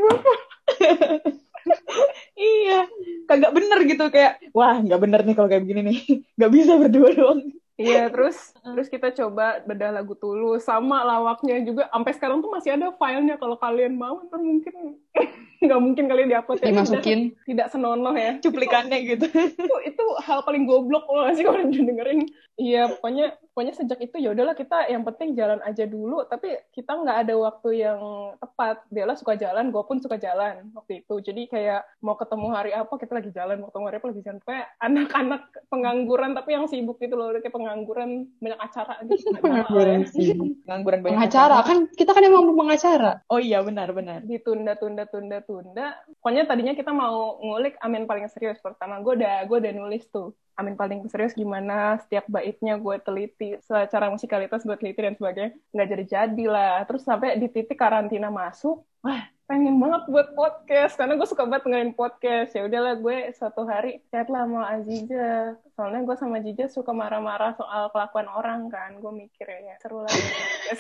Iya. Kagak bener gitu, kayak, wah nggak bener nih kalau kayak begini nih. Nggak bisa berdua doang.
Iya, terus terus kita coba bedah lagu Tulus sama lawaknya juga. Sampai sekarang tuh masih ada filenya, kalau kalian mau ntar mungkin nggak mungkin kalian diupload ya.
Dimasukin.
Tidak, tidak senonoh ya.
Cuplikannya gitu.
Itu itu hal paling goblok loh sih kalau dengerin. Iya, pokoknya pokoknya sejak itu ya udahlah kita yang penting jalan aja dulu, tapi kita nggak ada waktu yang tepat. Dela suka jalan, gue pun suka jalan waktu itu. Jadi kayak mau ketemu hari apa kita lagi jalan, mau ketemu hari apa lagi jalan. Kayak anak-anak pengangguran tapi yang sibuk gitu loh, kayak pengangguran banyak acara gitu.
Pengangguran sih.
Pengangguran banyak
Pengacara kan kita kan emang pengacara.
Oh iya, benar-benar.
Ditunda, tunda, tunda, tunda. Pokoknya tadinya kita mau ngulik Amin paling serius pertama. Gue udah gue udah nulis tuh. Amin paling serius gimana, setiap baitnya gue teliti, secara musikalitas gue teliti dan sebagainya, nggak jadi-jadi lah. Terus sampai di titik karantina masuk, wah pengen banget buat podcast, karena gue suka banget dengerin podcast. Ya udahlah gue suatu hari chat lah sama Aziza, soalnya gue sama Aziza suka marah-marah soal kelakuan orang kan, gue mikir ya seru lah podcast.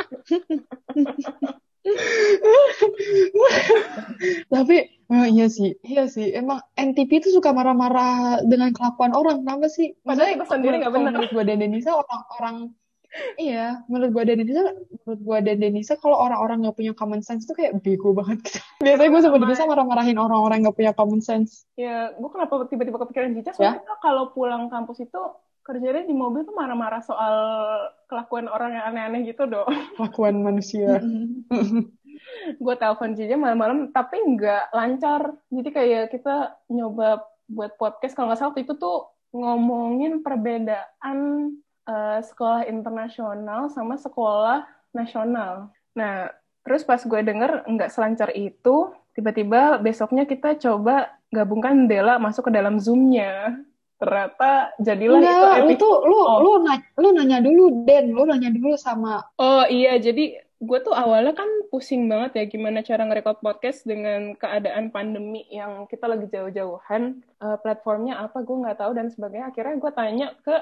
Tapi oh, iya sih, iya sih. Emang N T P itu suka marah-marah dengan kelakuan orang. Kenapa sih?
Padahal
Maksudnya
kita sendiri nggak
kalau
bener.
menurut gue dan Denisa orang-orang, iya, menurut gue dan Denisa, menurut gue dan Denisa kalau orang-orang nggak punya common sense itu kayak bego banget gitu. Biasanya gue sama Denisa marah-marahin orang-orang nggak punya common sense.
Ya, gue kenapa tiba-tiba kepikiran Cica,
Ya.
soalnya kita kalau pulang kampus itu kerjanya di mobil tuh marah-marah soal kelakuan orang yang aneh-aneh gitu dong.
Kelakuan manusia.
Gue telepon Cica malam-malam, tapi nggak lancar. Jadi kayak kita nyoba buat podcast, kalau nggak salah waktu itu tuh ngomongin perbedaan uh, sekolah internasional sama sekolah nasional. Nah, terus pas gue denger nggak selancar itu, tiba-tiba besoknya kita coba gabungkan Dela masuk ke dalam Zoom-nya. Ternyata jadilah
Enggak,
itu
lu
epic.
tuh lu
Oh.
lu nanya, lu nanya dulu Den, lu nanya dulu sama
Oh iya, jadi gue tuh awalnya kan pusing banget ya gimana cara nge-record podcast dengan keadaan pandemi yang kita lagi jauh-jauhan. Uh, platformnya apa gue nggak tahu dan sebagainya. Akhirnya gue tanya ke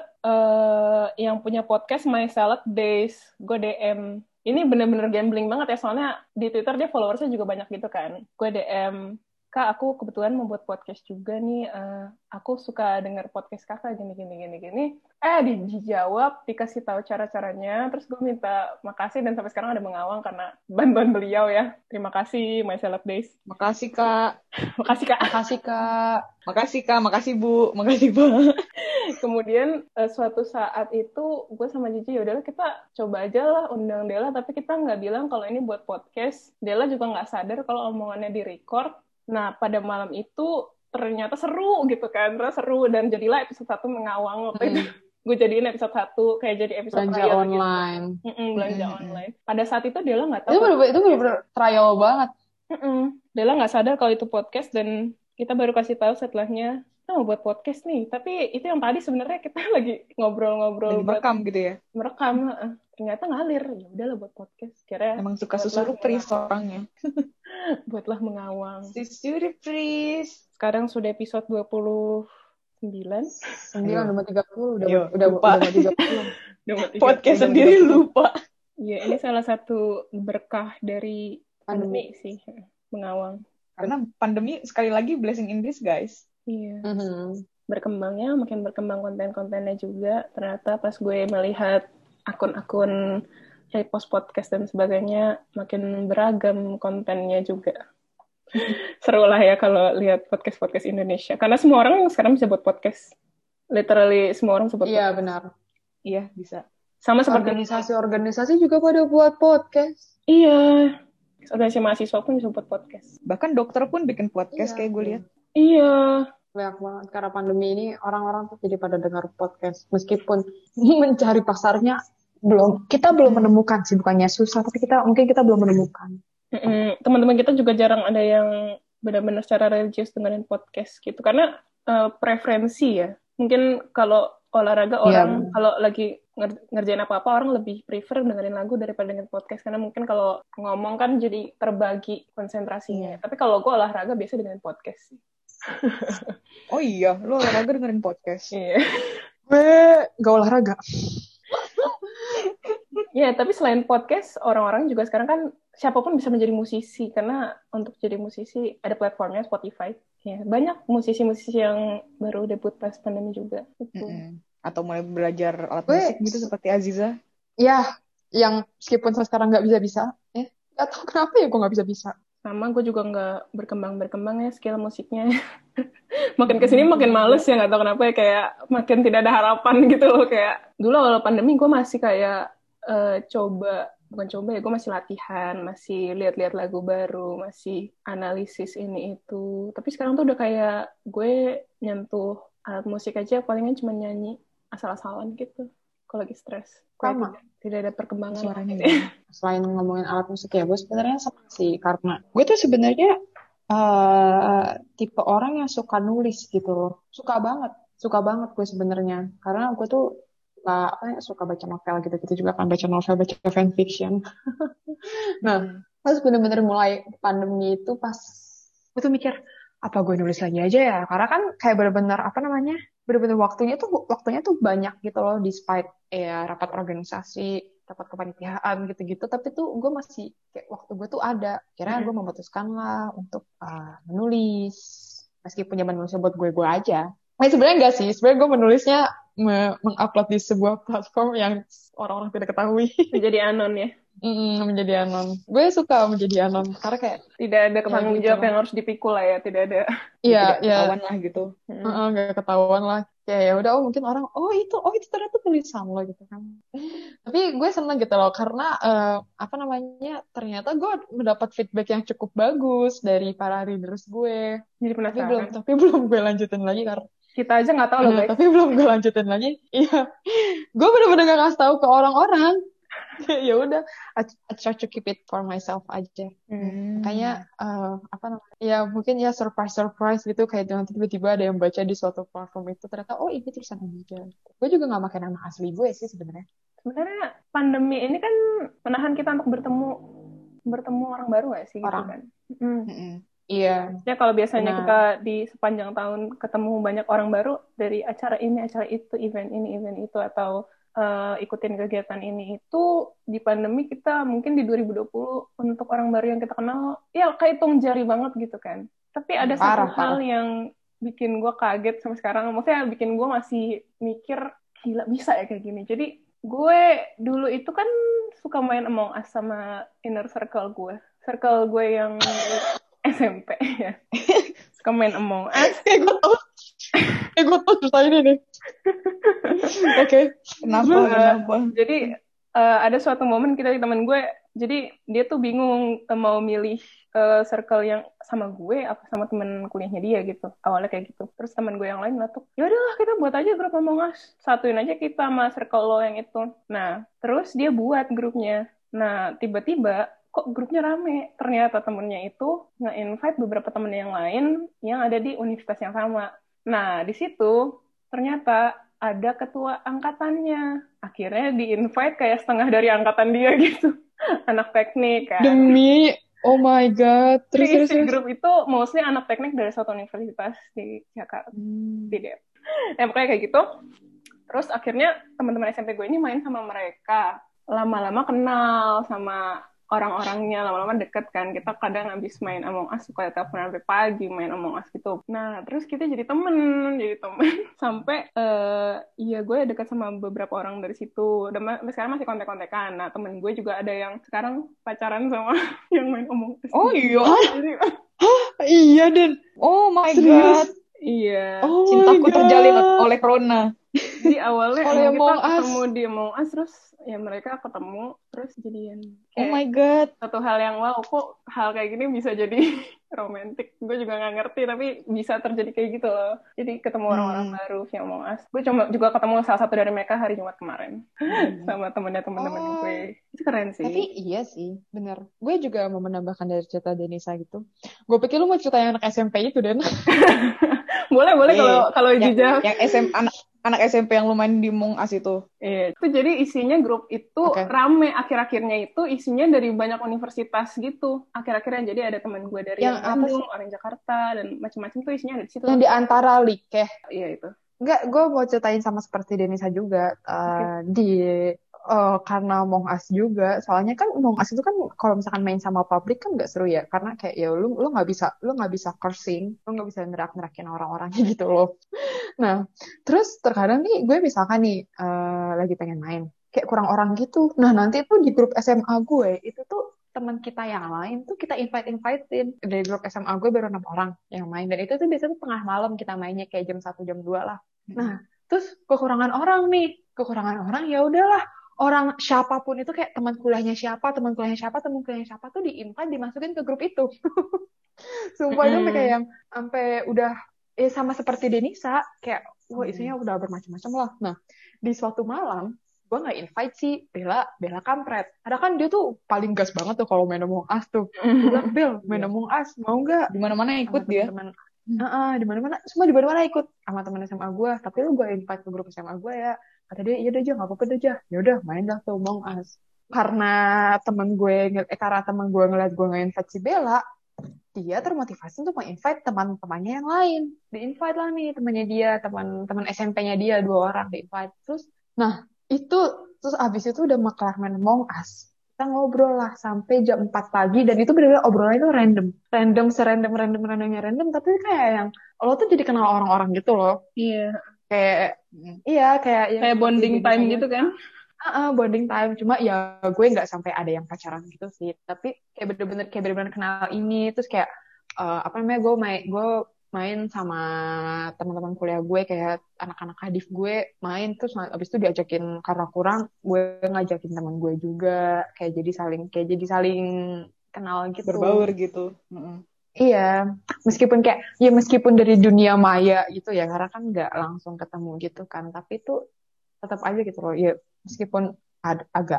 uh, yang punya podcast My Salad Days. Gue D M. Ini bener-bener gambling banget ya, soalnya di Twitter dia followersnya juga banyak gitu kan. Gue D M, Kak, aku kebetulan membuat podcast juga nih. Uh, aku suka denger podcast kakak gini gini gini gini. Eh dijawab, dikasih tahu cara-caranya. Terus gue minta makasih dan sampai sekarang ada mengawang karena bantuan beliau ya. Terima kasih My Salad Days.
Makasih Kak.
Makasih Kak.
Makasih Kak.
Makasih Kak, makasih Bu, makasih Pak.
Kemudian uh, suatu saat itu gue sama Cici ya udahlah kita coba aja lah undang Della, tapi kita nggak bilang kalau ini buat podcast. Della juga nggak sadar kalau omongannya di-record. Nah, pada malam itu ternyata seru gitu kan, terus seru dan jadilah episode satu mengawang waktu itu. Gue jadiin episode satu kayak jadi episode
belanja
trial
online.
Gitu. Belanja mm-hmm. online. Pada saat itu Della nggak tahu.
Itu bener-bener, itu bener-bener trial banget.
Mm-mm. Della nggak sadar kalau itu podcast dan kita baru kasih tahu setelahnya, kita mau buat podcast nih. Tapi itu yang tadi sebenarnya kita lagi ngobrol-ngobrol.
Lagi merekam gitu ya?
Merekam. Ternyata ngalir. Ya udahlah buat podcast. Kira
emang suka surprise orangnya.
Buatlah mengawang.
Si surprise.
Sekarang sudah episode dua puluh sembilan.
sembilan udah mau tiga puluh, udah
Ayo,
udah
lupa.
udah mau tiga puluh.
Podcast sendiri lupa.
Iya, ini salah satu berkah dari pandemi sih, mengawang.
Karena pandemi sekali lagi blessing in disguise.
Iya.
Mm-hmm.
Berkembangnya makin berkembang konten-kontennya juga. Ternyata pas gue melihat akun-akun repost podcast dan sebagainya makin beragam kontennya juga. Seru lah ya kalau lihat podcast-podcast Indonesia. Karena semua orang sekarang bisa buat podcast. Literally semua orang bisa buat
Iya,
podcast.
benar.
Iya, bisa.
Sama seperti
organisasi-organisasi juga pada buat podcast.
Iya. Organisasi mahasiswa pun bisa buat podcast.
Bahkan dokter pun bikin podcast
Iya.
kayak gue lihat.
Iya.
Banyak banget. Karena pandemi ini orang-orang tuh jadi pada dengar podcast. Meskipun mencari pasarnya belum, kita belum menemukan sih, bukannya susah, tapi kita mungkin kita belum menemukan.
Mm-mm. Teman-teman kita juga jarang ada yang benar-benar secara religius dengerin podcast gitu, karena uh, preferensi ya. Mungkin kalau olahraga orang, yeah. kalau lagi nger- ngerjain apa-apa orang lebih prefer dengerin lagu daripada dengerin podcast, karena mungkin kalau ngomong kan jadi terbagi konsentrasinya. Yeah. Tapi kalau gue olahraga biasa dengerin podcast sih.
Oh iya, lu olahraga dengerin podcast?
Iya.
Gue gak olahraga.
Ya, tapi selain podcast, orang-orang juga sekarang kan siapapun bisa menjadi musisi, karena untuk jadi musisi ada platformnya Spotify. Ya, banyak musisi-musisi yang baru debut pas pandemi juga. Gitu.
Mm-hmm. Atau mulai belajar alat
Gue,
musik gitu seperti Aziza.
Ya, yang meskipun sekarang nggak bisa-bisa, ya nggak tahu kenapa ya gue nggak bisa-bisa.
Sama, gue juga nggak berkembang-berkembang ya skill musiknya. Makin kesini makin males ya, nggak tahu kenapa ya, kayak makin tidak ada harapan gitu loh. Kayak dulu awal pandemi gue masih kayak Uh, coba, bukan coba ya, gue masih latihan, masih lihat-lihat lagu baru, masih analisis ini itu. Tapi sekarang tuh udah kayak gue nyentuh alat musik aja, palingan cuma nyanyi asal-asalan gitu. Kalau lagi stres,
sama.
Tidak, tidak ada perkembangan.
Suaranya
selain ngomongin alat musik ya, gue sebenarnya sama sih, karena gue tuh sebenarnya uh, tipe orang yang suka nulis gitu loh, suka banget, suka banget gue sebenarnya, karena gue tuh Nah, apa ya, suka baca novel gitu-gitu juga kan, baca novel, baca fanfiction. Nah, pas bener-bener mulai pandemi itu, pas gue tuh mikir, apa gue nulis lagi aja ya? Karena kan kayak bener-bener, apa namanya, bener-bener waktunya tuh waktunya tuh banyak gitu loh, despite ya rapat organisasi, rapat kepanitiaan gitu-gitu, tapi tuh gue masih, kayak waktu gue tuh ada. Akhirnya gue memutuskan lah untuk uh, menulis, meskipun zaman nulisnya buat gue-gue aja. Nah, sebenarnya enggak sih, sebenarnya gue menulisnya mengupload di sebuah platform yang orang-orang tidak ketahui.
Menjadi anon ya?
Mm, menjadi anon. Gue suka menjadi anon, karena kayak
tidak ada tanggung jawab yang harus dipikul lah ya, tidak ada.
Iya,
tidak
ya.
ketahuan lah gitu.
Hmm. Uh, gak ketahuan lah. Kayak ya udah, oh mungkin orang, oh itu, oh itu ternyata tulisan lo gitu kan. Tapi gue seneng gitu loh, karena uh, apa namanya, ternyata gue mendapat feedback yang cukup bagus dari para readers gue.
Jadi
tapi
penasaran.
belum, tapi belum gue lanjutin lagi karena
kita aja nggak tahu loh,
uh,
guys.
Tapi belum gue lanjutin lagi. Iya, gue bener-bener gak kasih tahu ke orang-orang. Ya udah, I, I try to keep it for myself aja.
Hmm.
Makanya uh, apa namanya? Ya mungkin ya surprise surprise gitu kayak nanti tiba-tiba ada yang baca di suatu platform itu ternyata oh ini tulisan Ameja. Gue juga nggak pakai nama asli gue sih sebenarnya.
Sebenarnya pandemi ini kan menahan kita untuk bertemu bertemu orang baru nggak sih gitu
Orang.
kan? Hmm.
Mm-mm.
Iya.
Ya kalau biasanya
Benar.
kita di sepanjang tahun ketemu banyak orang baru dari acara ini, acara itu, event ini, event itu, atau uh, ikutin kegiatan ini itu, di pandemi kita mungkin di dua ribu dua puluh untuk orang baru yang kita kenal, ya kehitung jari banget gitu kan. Tapi ada satu
Parah,
hal
parah.
yang bikin gue kaget sampai sekarang, maksudnya bikin gue masih mikir, gila bisa ya kayak gini. Jadi gue dulu itu kan suka main Among Us sama inner circle gue. Circle gue yang S M P ya. Suka main Among Us.
Eh gue tau. Eh gue tau cerita ini nih. Oke.
Kenapa?
Uh,
Kenapa?
Jadi uh, ada suatu momen kita di teman gue. Jadi dia tuh bingung uh, mau milih uh, circle yang sama gue apa sama teman kuliahnya dia gitu. Awalnya kayak gitu. Terus teman gue yang lain ngatuk, ya udahlah kita buat aja grup Among Us. Satuin aja kita sama circle lo yang itu. Nah, terus dia buat grupnya. Nah, tiba-tiba kok grupnya rame. Ternyata temennya itu nge-invite beberapa temen yang lain yang ada di universitas yang sama. Nah, di situ ternyata ada ketua angkatannya. Akhirnya di-invite kayak setengah dari angkatan dia gitu. Anak teknik kan.
Demi, oh my god. Terus,
Di
terus,
isi
terus.
grup itu mostly anak teknik dari suatu universitas di Jakarta.
Hmm.
Di Depok. Ya pokoknya kayak gitu. Terus akhirnya teman-teman S M P gue ini main sama mereka. Lama-lama kenal sama orang-orangnya, lama-lama deket kan. Kita kadang habis main Among Us suka telepon sampai pagi main Among Us gitu. Nah, terus kita jadi temen, jadi temen sampai uh, iya gue dekat sama beberapa orang dari situ. Dan ma- sekarang masih kontak-kontakan. Nah, temen gue juga ada yang sekarang pacaran sama yang main Among Us.
Oh iya.
Jadi,
Iya, Den.
Oh my
Serius?
god.
iya.
Oh
Cintaku
my
terjalin
god.
oleh Corona.
Jadi awalnya
Oleh
emang kita
Among Us.
ketemu di Among Us, terus ya mereka ketemu, terus jadian.
Oh
Kayak
my god.
satu hal yang wow, kok hal kayak gini bisa jadi romantis. Gue juga nggak ngerti, tapi bisa terjadi kayak gitu loh. Jadi ketemu orang-orang
Hmm.
baru via Among Us. Gue cuma juga ketemu salah satu dari mereka hari Jumat kemarin.
Hmm.
Sama temennya temen-temen
Oh.
gue. Itu keren sih.
Tapi iya sih, bener. Gue juga mau menambahkan dari cerita Denisa gitu. Gue pikir lu mau cerita yang anak S M P itu, Den.
boleh, boleh
Iya.
kalau kalau
Yang,
Jija.
yang S M anak anak S M P yang lu main di Among Us itu.
Iya, itu jadi isinya grup itu
Oke.
rame. Akhir-akhirnya itu isinya dari banyak universitas gitu. Akhir-akhirnya jadi ada teman gue dari
Yang
yang
apa
Bandung,
sih?
orang Jakarta, dan macam-macam tuh isinya ada di situ.
Yang di antara Likeh.
Iya itu.
Enggak, gue mau ceritain sama seperti Denisa juga. Uh, di uh, karena Among Us juga. Soalnya kan Among Us itu kan kalau misalkan main sama publik kan nggak seru ya. Karena kayak ya lu lu nggak bisa lu nggak bisa cursing, lu nggak bisa nerak-nerakin orang-orangnya gitu loh. Nah, terus terkadang nih gue misalkan nih uh, lagi pengen main, kayak kurang orang gitu. Nah, nanti tuh di grup S M A gue itu tuh teman kita yang lain tuh kita invite-invitein. Dari grup S M A gue baru enam orang yang main, dan itu tuh biasanya tuh tengah malam kita mainnya kayak jam satu jam dua lah. Nah, terus kekurangan orang nih, kekurangan orang ya udahlah. Orang siapapun itu kayak teman kuliahnya siapa, teman kuliahnya siapa, teman kuliahnya siapa tuh di-invite dimasukin ke grup itu. Sumpah itu sampai kayak yang sampai udah eh sama seperti Denisa, kayak wah isinya udah bermacam-macam lah. Nah, di suatu malam gue nggak invite sih Bella, Bella kampret. Ada kan dia tuh paling gas banget tuh kalau main Among Us tuh. Gue bilang, Bel, main Among Us, mau nggak?
Di mana-mana ikut dia.
Teman-teman. Heeh, di mana-mana, semua di mana-mana ikut sama teman S M A gue. Tapi lu gue invite ke grup S M A gue ya. Kata dia, iya deh aja, nggak apa-apa deh aja. Ya udah, main lah tuh Among Us. Karena teman gue, eh, karena teman gue ngeliat gue nge-invite si Bella, dia termotivasi untuk menginvite teman-temannya yang lain. Di-invite lah nih temannya dia, teman-teman S M P-nya dia dua orang di-invite. Terus, nah itu terus abis itu udah kelar main Among Us. Kita ngobrol lah sampai jam empat pagi, dan itu benar-benar obrolannya itu random. Random, serandom, random, randomnya random, tapi kayak yang lo tuh jadi kenal orang-orang gitu loh.
Iya.
Kayak, iya kayak yang
Kayak bonding
seperti
time
Denisa
gitu kan.
Uh, bonding time. Cuma ya gue nggak sampai ada yang pacaran gitu sih. Tapi kayak bener-bener kayak bener-bener kenal ini. Terus kayak uh, apa namanya, gue main gue main sama teman-teman kuliah gue, kayak anak-anak hadif gue main. Terus abis itu diajakin, karena kurang gue ngajakin teman gue juga, kayak jadi saling kayak jadi saling kenal gitu,
berbaur gitu. Mm-mm.
Iya, meskipun kayak ya meskipun dari dunia maya gitu ya, karena kan nggak langsung ketemu gitu kan, tapi itu tetap aja gitu loh ya, meskipun ad- agak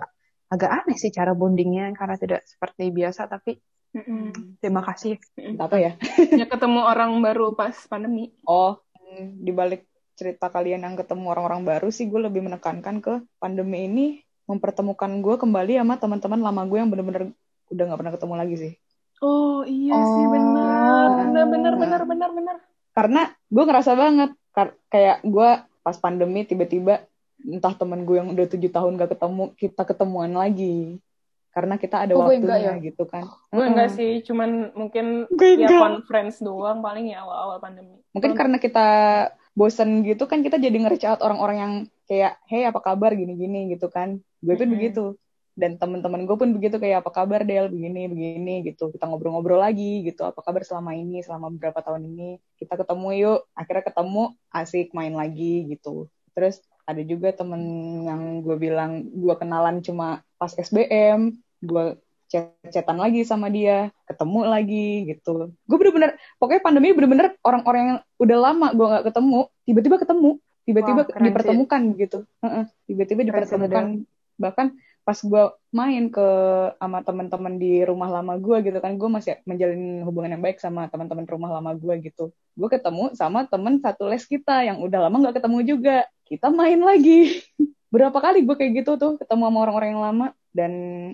agak aneh sih cara bondingnya karena tidak seperti biasa, tapi
Mm-mm.
terima kasih.
Apa ya?
Ya ketemu orang baru pas pandemi.
Oh, mm, di balik cerita kalian yang ketemu orang-orang baru sih, gue lebih menekankan ke pandemi ini mempertemukan gue kembali sama teman-teman lama gue yang bener-bener udah nggak pernah ketemu lagi sih.
Oh iya sih,
Oh.
benar, benar, benar, benar, benar, benar.
Karena gue ngerasa banget kar- kayak gue pas pandemi tiba-tiba entah temen gue yang udah tujuh tahun gak ketemu, kita ketemuan lagi karena kita ada
Oh, gue
waktunya
enggak ya?
gitu kan.
Gue
Mm-mm.
enggak sih, cuman mungkin
Gue
ya
enggak.
conference doang paling ya awal-awal pandemi.
Mungkin karena kita bosen gitu kan, kita jadi nge-reach out orang-orang yang kayak, hey apa kabar gini-gini gitu kan. Gue pun
Mm-mm.
begitu. Dan teman-teman gue pun begitu, kayak apa kabar Del, begini-begini gitu. Kita ngobrol-ngobrol lagi gitu, apa kabar selama ini, selama beberapa tahun ini. Kita ketemu yuk, akhirnya ketemu, asik main lagi gitu. Terus ada juga temen yang gue bilang gue kenalan cuma pas S B M, gue chat-chatan lagi sama dia, ketemu lagi gitu. Gue bener-bener, pokoknya pandemi bener-bener orang-orang yang udah lama gue gak ketemu, tiba-tiba ketemu, tiba-tiba
Wah, keren
dipertemukan gitu. Uh-uh, tiba-tiba
Keren sih,
dipertemukan. Bahkan pas gue main ke sama teman-teman di rumah lama gue gitu kan, gue masih menjalin hubungan yang baik sama teman-teman rumah lama gue gitu. Gue ketemu sama temen satu les kita yang udah lama gak ketemu juga. Kita main lagi. Berapa kali gue kayak gitu tuh, ketemu sama orang-orang yang lama. Dan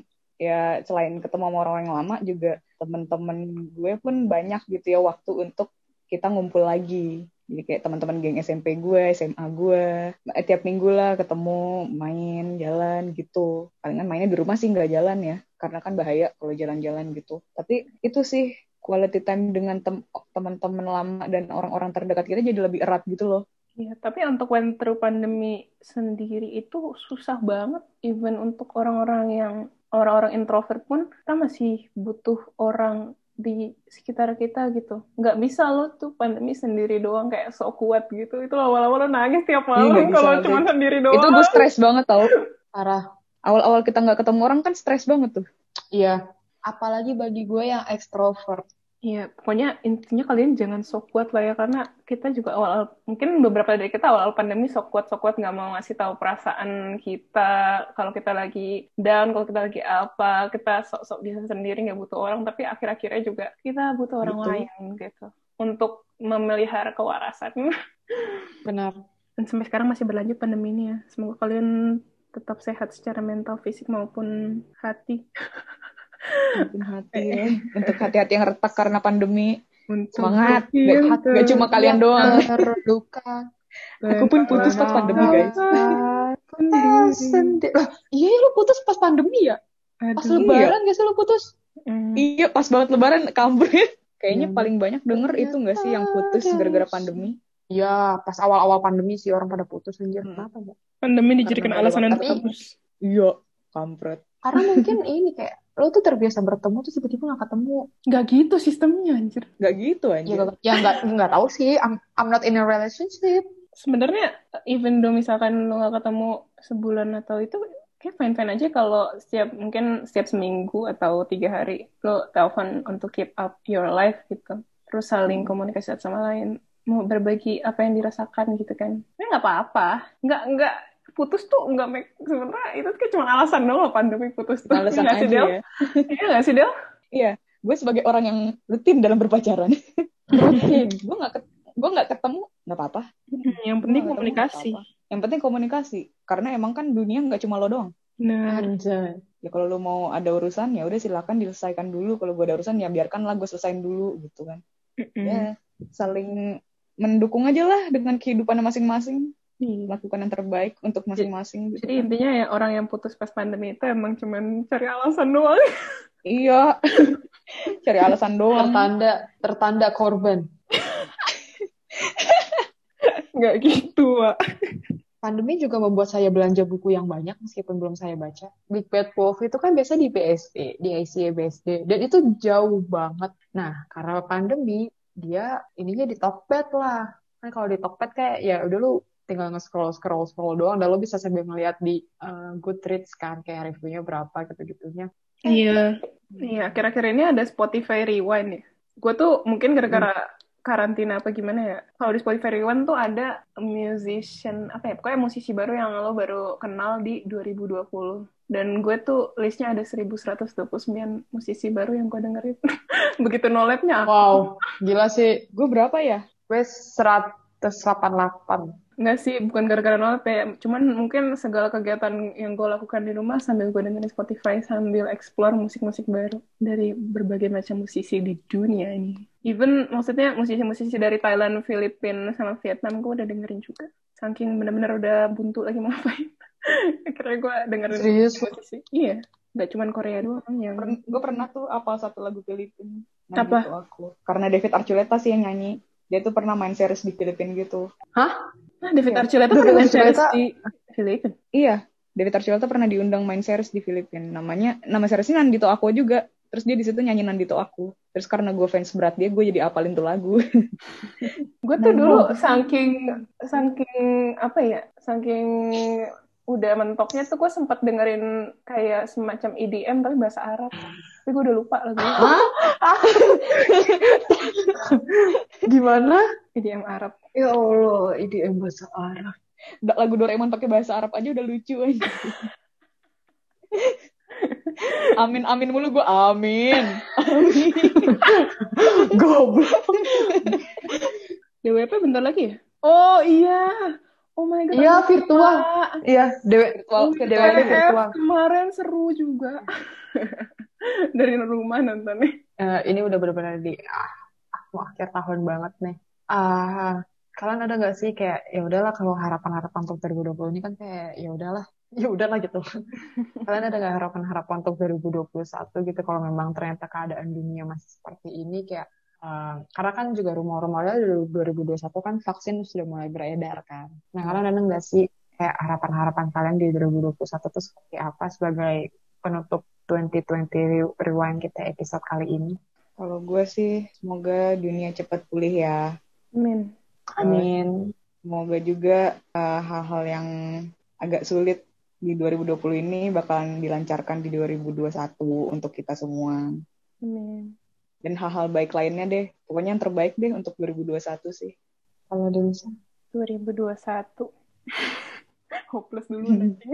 ya selain ketemu sama orang-orang yang lama juga teman-teman gue pun banyak gitu ya waktu untuk kita ngumpul lagi. Jadi kayak teman-teman geng S M P gue, S M A gue, eh, tiap minggu lah ketemu, main, jalan gitu. Palingan mainnya di rumah sih nggak jalan ya, karena kan bahaya kalau jalan-jalan gitu. Tapi itu sih quality time dengan tem- teman-teman lama dan orang-orang terdekat kita jadi lebih erat gitu loh.
Iya, tapi untuk went through pandemi sendiri itu susah banget. Even untuk orang-orang yang orang-orang introvert pun kita masih butuh orang di sekitar kita gitu. Nggak bisa lo tuh pandemi sendiri doang kayak sok kuat gitu. Itu awal-awal lo nangis tiap
Ih,
malam
nggak bisa,
kalau
nggak
cuma
bisa.
sendiri doang.
Itu gue stres banget tau.
Parah.
Awal-awal kita nggak ketemu orang kan stres banget tuh.
Iya. Apalagi bagi gue yang ekstrovert.
Iya, pokoknya intinya kalian jangan sok kuat lah ya, karena kita juga awal-awal, mungkin beberapa dari kita awal-awal pandemi sok kuat-sok kuat nggak mau ngasih tahu perasaan kita, kalau kita lagi down, kalau kita lagi apa, kita sok-sok bisa sendiri, nggak butuh orang, tapi akhir-akhirnya juga kita butuh orang
Gitu.
lain gitu, untuk memelihara kewarasan.
Benar.
Dan sampai sekarang masih berlanjut pandemi ini ya, semoga kalian tetap sehat secara mental, fisik, maupun hati.
Maupun hati ya. Untuk hati-hati yang retak karena pandemi.
Untuk
Semangat.
mungkin
Gak, gak cuma kalian doang.
Terluka.
Aku pun putus pas pandemi, guys.
Sendiri. Lah, iya lu putus pas pandemi ya? Pas
Aduh.
lebaran gak sih lu putus?
Hmm.
Iya, pas banget lebaran kampret. Kayaknya
Ya,
paling banyak denger itu gak sih yang putus gara-gara pandemi?
Iya, pas awal-awal pandemi sih orang pada putus anjir.
Hmm.
Kenapa ya?
Pandemi dijadikan
Karena
alasan
ada
untuk
waktu.
hapus.
Iya, kampret.
Karena mungkin ini kayak lo tuh terbiasa bertemu terus tiba-tiba gak ketemu.
Gak gitu sistemnya, anjir.
Gak gitu
Ya
anjir.
gak, ya gak, gak tahu sih. I'm, I'm not in a relationship.
Sebenarnya, even though misalkan lo gak ketemu sebulan atau itu, kayak fine-fine aja kalau setiap, mungkin setiap seminggu atau tiga hari, lo telepon untuk keep up your life gitu. Terus saling komunikasi satu sama lain. Mau berbagi apa yang dirasakan gitu kan. Ya gak apa-apa. Gak, gak, putus tuh nggak make, sebenarnya itu kayak cuma alasan doang pandemi putus tuh.
Alasan
Nggak sih,
aja
Del?
ya.
Iya nggak sih, Del?
Iya, gue sebagai orang yang rutin dalam berpacaran. Rutin. gue gak ket- gue nggak ketemu, nggak apa-apa.
Yang penting komunikasi.
Yang penting komunikasi. Karena emang kan dunia nggak cuma lo doang.
Nah,
Anjay.
Ya kalau lo mau ada urusan ya udah silakan diselesaikan dulu. Kalau gue ada urusan ya biarkanlah gue selesain dulu gitu kan.
mm-mm.
Ya saling mendukung aja lah dengan kehidupannya masing-masing.
Iya.
Lakukan yang terbaik untuk masing-masing gitu.
Jadi
kan.
intinya ya orang yang putus pas pandemi itu emang cuman cari alasan doang.
Iya. Cari alasan doang.
Tertanda, tertanda korban.
Nggak gitu, Pak.
Pandemi juga membuat saya belanja buku yang banyak meskipun belum saya baca. Big Bad Wolf itu kan biasa di B S D, di I C A B S D, dan itu jauh banget. Nah, karena pandemi, dia ininya di Tokped lah. Kan kalau di Tokped kayak ya udah lu tinggal nge-scroll scroll scroll doang, dan lu bisa sambil ngeliat di uh, Goodreads kan kayak reviewnya berapa gitu-gitunya.
Iya. Iya, akhir-akhir ini ada Spotify Rewind ya. Gue tuh mungkin gara-gara karantina apa gimana ya. Kalau di Spotify One tuh ada musician apa ya, pokoknya musisi baru yang lo baru kenal di dua ribu dua puluh. Dan gue tuh listnya ada seribu seratus dua puluh sembilan musisi baru yang gue dengerin. Begitu no-labnya aku.
Wow, gila sih.
Gue berapa ya?
Gue seratus delapan puluh delapan.
Nggak sih, bukan gara-gara no-lab ya. Cuman mungkin segala kegiatan yang gue lakukan di rumah sambil gue dengerin Spotify, sambil explore musik-musik baru dari berbagai macam musisi di dunia ini. Even maksudnya musisi-musisi dari Thailand, Filipina, sama Vietnam gue udah dengerin juga. Saking bener-bener udah buntu lagi mau ngapain. Akhirnya gue dengerin
Serius?
musisi. Iya, nggak cuman Korea doang yang...
Per- gue pernah tuh apal satu lagu Filipina. Nah,
Apa?
gitu aku. Karena David Archuleta sih yang nyanyi. Dia tuh pernah main series di Filipina gitu.
Hah?
Nah, David
Iya.
Archuleta
David
pernah main series
Archuleta-
di Filipina.
Iya, David Archuleta pernah diundang main series di Filipina. Namanya, nama seriesnya Nandito Aku juga. Terus dia di situ nyanyi Nandito Aku. Terus karena gue fans berat dia, gue jadi apalin tuh lagu.
Gue tuh dulu saking saking apa ya, saking udah mentoknya tuh gue sempat dengerin kayak semacam E D M tapi bahasa Arab. Tapi gue udah lupa lagunya.
Hah? Gimana?
E D M Arab.
Ya Allah, ini bahasa Arab.
Lagu Doraemon pakai bahasa Arab aja udah lucu aja. Amin amin mulu gue amin. Amin.
Goblok.
D W P bentar lagi ya? Oh iya. Oh my god.
Iya,
aku
virtual.
lupa.
Iya, dewe,
Virtual,
dewe
D W P
virtual.
kemarin seru juga. Dari rumah nontonnya.
Eh, ini udah benar-benar di ah, aku akhir tahun banget nih. Ah, kalian ada nggak sih kayak ya udahlah kalau harapan-harapan untuk dua ribu dua puluh ini kan kayak ya udahlah, ya udahlah gitu. Kalian ada nggak harapan-harapan untuk dua ribu dua puluh satu gitu kalau memang ternyata keadaan dunia masih seperti ini kayak eh, karena kan juga rumor-rumornya dari dua ribu dua puluh satu kan vaksin sudah mulai beredar kan. Nah, kalian ada nggak sih kayak harapan-harapan kalian di dua ribu dua puluh satu itu seperti apa sebagai penutup dua ribu dua puluh Rewind kita episode kali ini?
Kalau gue sih semoga dunia cepat pulih ya.
Amin.
Amin.
Semoga juga uh, hal-hal yang agak sulit di dua ribu dua puluh ini bakalan dilancarkan di dua ribu dua puluh satu untuk kita semua.
Amin.
Dan hal-hal baik lainnya deh. Pokoknya yang terbaik deh untuk dua ribu dua puluh satu sih.
Kalau Denisa?
dua ribu dua puluh satu. Hopeless dulu nanti.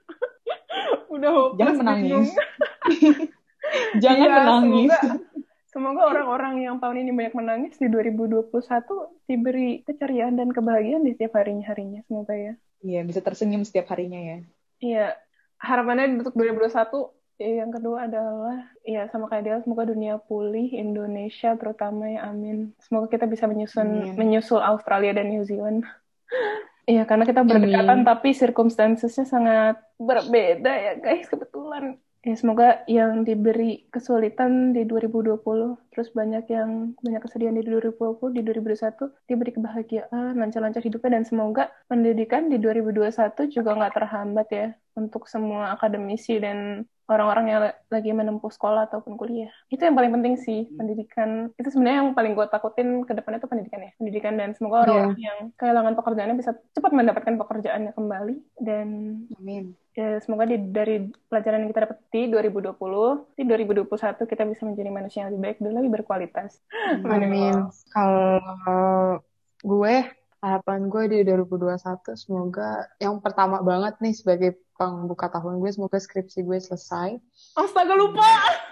Udah hopeless.
Jangan menangis.
bingung.
Jangan
Iya,
menangis.
Semoga, semoga orang-orang yang tahun ini banyak menangis di dua ribu dua puluh satu diberi keceriaan dan kebahagiaan di setiap harinya-harinya. Semoga ya.
Iya, bisa tersenyum setiap harinya ya.
Iya, harapannya untuk dua ribu dua puluh satu ya, yang kedua adalah ya sama kayak dia, semoga dunia pulih, Indonesia terutama ya, amin. Semoga kita bisa menyusun
Amin.
menyusul Australia dan New Zealand. Iya, karena kita berdekatan
Amin.
tapi circumstances-nya sangat berbeda ya guys, kebetulan. Ya, semoga yang diberi kesulitan di dua ribu dua puluh, terus banyak yang banyak kesedihan di dua ribu dua puluh, di dua ribu dua puluh satu diberi kebahagiaan, lancar-lancar hidupnya, dan semoga pendidikan di dua ribu dua puluh satu juga nggak terhambat ya untuk semua akademisi dan orang-orang yang la- lagi menempuh sekolah ataupun kuliah. Itu yang paling penting sih, pendidikan. Itu sebenarnya yang paling gue takutin ke depannya itu pendidikan ya. Pendidikan, dan semoga orang-orang yang kehilangan pekerjaannya bisa cepat mendapatkan pekerjaannya kembali. Dan
Amin.
ya, semoga di, dari pelajaran yang kita dapat di dua ribu dua puluh, di dua ribu dua puluh satu kita bisa menjadi manusia yang lebih baik dan lebih berkualitas.
Amin. Kalau gue, harapan gue di dua ribu dua puluh satu semoga yang pertama banget nih sebagai pembuka tahun gue, semoga skripsi gue selesai.
Astaga, lupa!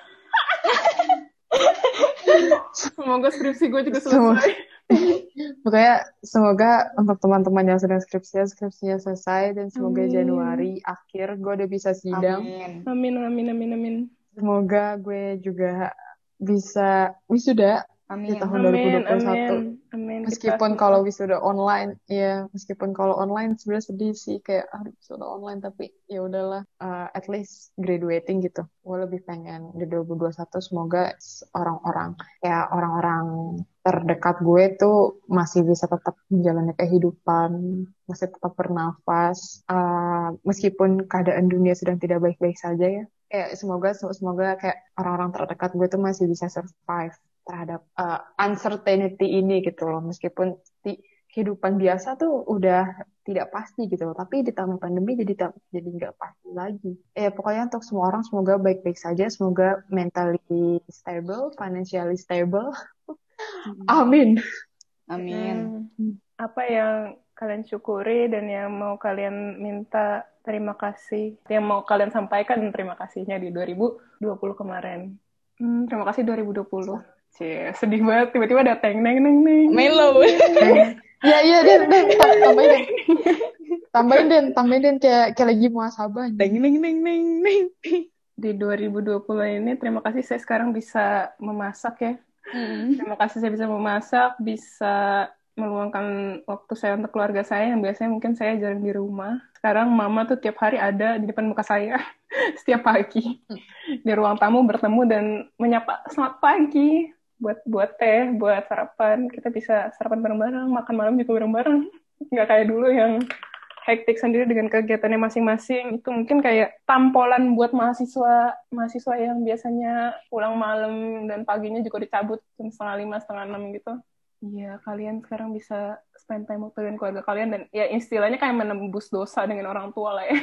Semoga skripsi gue juga
Semoga-
selesai.
Pokoknya semoga untuk teman-teman yang sedang skripsinya, skripsinya selesai dan semoga
Amin.
Januari akhir gue udah bisa sidang.
Amin.
Amin, amin, amin, amin.
Semoga gue juga bisa wisuda di
Amin.
tahun dua ribu dua
Amin,
puluh satu.
amin, amin.
Meskipun
Kita
kalau
semua.
wisuda online, ya meskipun kalau online sebenarnya sedih sih kayak ah, wisuda online, tapi ya udahlah, uh, at least graduating gitu. Gue lebih pengen di dua ribu dua puluh satu semoga orang-orang ya orang-orang terdekat gue tuh masih bisa tetap menjalani kehidupan, masih tetap bernafas, uh, meskipun keadaan dunia sedang tidak baik-baik saja ya. Kayak semoga semoga kayak orang-orang terdekat gue tuh masih bisa survive terhadap uh, uncertainty ini gitu loh, meskipun di kehidupan biasa tuh udah tidak pasti gitu loh, tapi ditambah pandemi jadi tak- jadi nggak pasti lagi. Eh pokoknya untuk semua orang semoga baik-baik saja, semoga mentally stable, financially stable. Amin.
Amin.
Hmm. Apa yang kalian syukuri dan yang mau kalian minta terima kasih, yang mau kalian sampaikan terima kasihnya di dua ribu dua puluh kemarin. Hmm, terima kasih dua ribu dua puluh. Cie, sedih banget tiba-tiba ada teng neng neng neng.
Melo.
Iya iya Den, Den, tam- tambahin Den. Tambahin Den, tambahin Den kayak kayak lagi muhasabah.
Neng neng neng neng neng.
Di dua ribu dua puluh ini terima kasih saya sekarang bisa memasak ya.
Mm.
Terima kasih saya bisa memasak, bisa meluangkan waktu saya untuk keluarga saya yang biasanya mungkin saya jarang di rumah. Sekarang mama tuh tiap hari ada di depan muka saya setiap pagi di ruang tamu bertemu dan menyapa selamat pagi buat buat teh, buat sarapan. Kita bisa sarapan bareng-bareng, makan malam juga bareng-bareng. Nggak kayak dulu yang hektik sendiri dengan kegiatannya masing-masing. Itu mungkin kayak tampolan buat mahasiswa mahasiswa yang biasanya pulang malam dan paginya juga dicabut jam setengah lima, setengah enam gitu. Iya, kalian sekarang bisa spend time waktu dengan keluarga kalian dan ya istilahnya kayak menembus dosa dengan orang tua lah ya.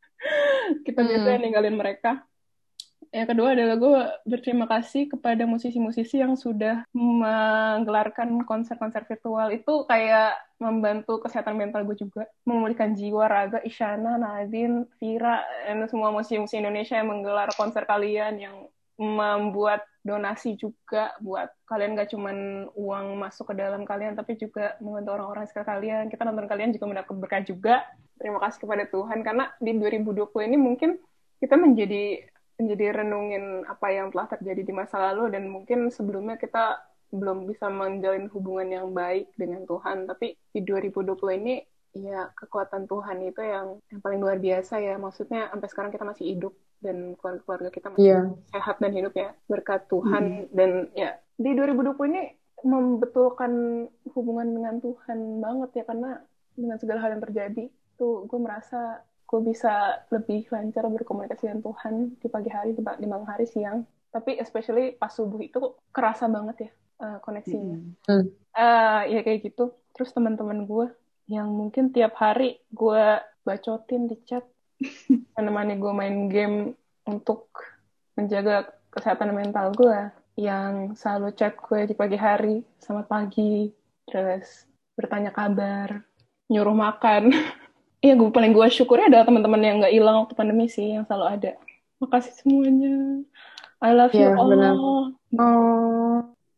Kita biasanya
Hmm.
ninggalin mereka. Yang kedua adalah gue berterima kasih kepada musisi-musisi yang sudah menggelarkan konser-konser virtual. Itu kayak membantu kesehatan mental gue juga. Memulihkan jiwa, raga, Isyana, Nadine, Vira, dan semua musisi-musisi Indonesia yang menggelar konser kalian, yang membuat donasi juga buat kalian, gak cuman uang masuk ke dalam kalian, tapi juga membantu orang-orang sekitar kalian. Kita nonton kalian juga mendapat berkah juga. Terima kasih kepada Tuhan, karena di dua ribu dua puluh ini mungkin kita menjadi menjadi renungin apa yang telah terjadi di masa lalu, dan mungkin sebelumnya kita belum bisa menjalin hubungan yang baik dengan Tuhan, tapi di dua ribu dua puluh ini ya kekuatan Tuhan itu yang yang paling luar biasa ya. Maksudnya sampai sekarang kita masih hidup dan keluarga kita masih
Iya.
sehat dan hidup ya berkat Tuhan. Mm-hmm. Dan ya di dua ribu dua puluh ini membetulkan hubungan dengan Tuhan banget ya, karena dengan segala hal yang terjadi tuh gue merasa gue bisa lebih lancar berkomunikasi dengan Tuhan di pagi hari, di malam hari, siang. Tapi especially pas subuh itu kerasa banget ya uh, koneksinya. Mm-hmm. Uh, ya kayak gitu. Terus teman-teman gue yang mungkin tiap hari gue bacotin di chat, menemani gue main game untuk menjaga kesehatan mental gue, yang selalu chat gue di pagi hari, selamat pagi, terus bertanya kabar, nyuruh makan. Iya, gue paling gue syukurnya adalah teman-teman yang nggak hilang waktu pandemi sih, yang selalu ada. Makasih semuanya. I love you
Yeah,
all.
Benar. Oh.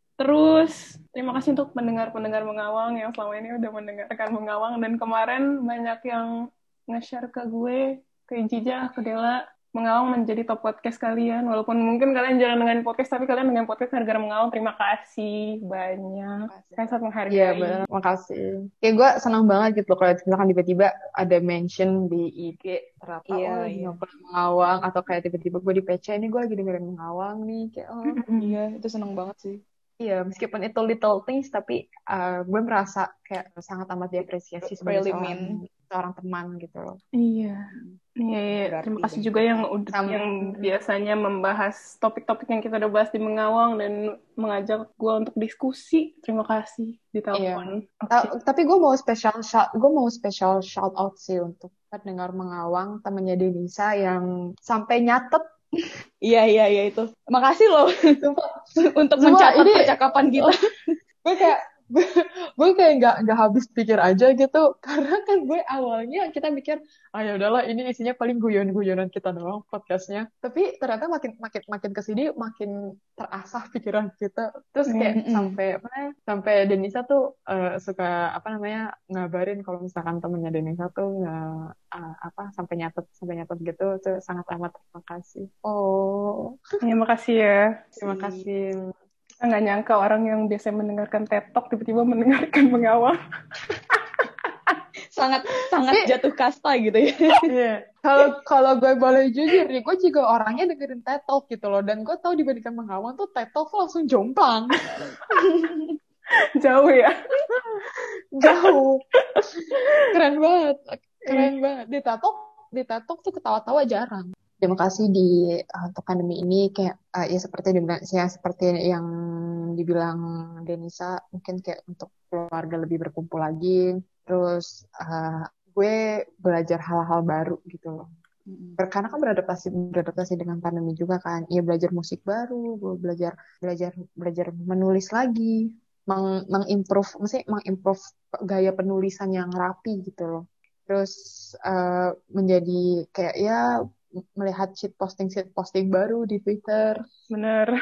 Terus, terima kasih untuk pendengar-pendengar Mengawang yang selama ini udah mendengarkan Mengawang. Dan kemarin banyak yang nge-share ke gue, ke Jija, ke Dela. Mengawang menjadi top podcast kalian. Walaupun mungkin kalian jarang dengerin podcast, tapi kalian dengan podcast gara-gara Mengawang. Terima kasih banyak. Saya sangat menghargai.
Iya, benar. Makasih. Kayak gue senang banget gitu kalau misalkan tiba-tiba ada mention di I G ternyata
iya,
oh lagi
iya.
ngobrol Mengawang, atau kayak tiba-tiba gue di P C ini gue lagi dengerin Mengawang nih, kayak oh
iya, itu senang banget sih.
Iya, meskipun itu little things, tapi uh, gue merasa kayak sangat amat diapresiasi sebagai
Really
seorang, seorang teman gitu loh.
Iya. Iya, iya. Terima kasih juga yang udah
Sama.
yang biasanya membahas topik-topik yang kita udah bahas di Mengawang dan mengajak gue untuk diskusi. Terima kasih di telepon.
Iya. Okay. Tapi gue mau special shout, gue mau special shout out sih untuk pendengar Mengawang, temennya Denisa yang sampai nyatet.
Iya iya iya itu. Makasih loh untuk
Semua
mencatat
ini,
percakapan kita.
Gue kayak gue, gue kayak nggak nggak habis pikir aja gitu, karena kan gue awalnya kita mikir ah ya udahlah ini isinya paling guyon-guyonan kita doang podcastnya, tapi ternyata makin makin makin kesini makin terasah pikiran kita. Terus kayak mm-hmm. sampai apa sampai Denisa tuh uh, suka apa namanya ngabarin kalau misalkan temennya Denisa tuh nggak uh, apa sampai nyatet sampai nyatet gitu. Tuh sangat amat terima kasih. Oh
terima kasih ya.
Terima kasih.
Kita nggak nyangka orang yang biasa mendengarkan TED Talk tiba-tiba mendengarkan Mengawang.
sangat sangat jatuh kasta gitu ya.
Yeah. Kalau kalau gue boleh jujur nih, gue juga orangnya dengerin TED Talk gitu loh, dan gue tahu dibandingkan Mengawang tuh TED Talk tuh langsung jomplang.
Jauh ya.
Jauh. Keren banget, keren banget. Di TED Talk, di TED Talk tuh ketawa-tawa jarang. Terima kasih di uh, untuk pandemi ini kayak uh, ya seperti dibilang, ya seperti yang dibilang Denisa, mungkin kayak untuk keluarga lebih berkumpul lagi. Terus uh, gue belajar hal-hal baru gitu loh. Karena kan beradaptasi beradaptasi dengan pandemi juga kan. Iya, belajar musik baru, gue belajar belajar belajar menulis lagi. meng mengimprove, maksudnya mengimprove gaya penulisan yang rapi gitu loh. Terus eh, menjadi kayak ya melihat shit posting shit posting baru di Twitter.
Bener.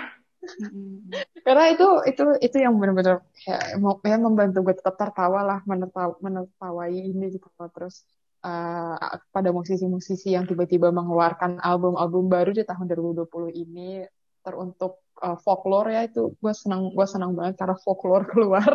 Karena itu itu itu yang benar-benar kayak mau ya membantu gue tetap tertawa lah, menertawa, menertawai ini gitu loh. Terus eh, pada musisi-musisi yang tiba-tiba mengeluarkan album-album baru di tahun dua ribu dua puluh ini teruntuk eh, folklore ya, itu gue senang gue senang banget karena folklore keluar.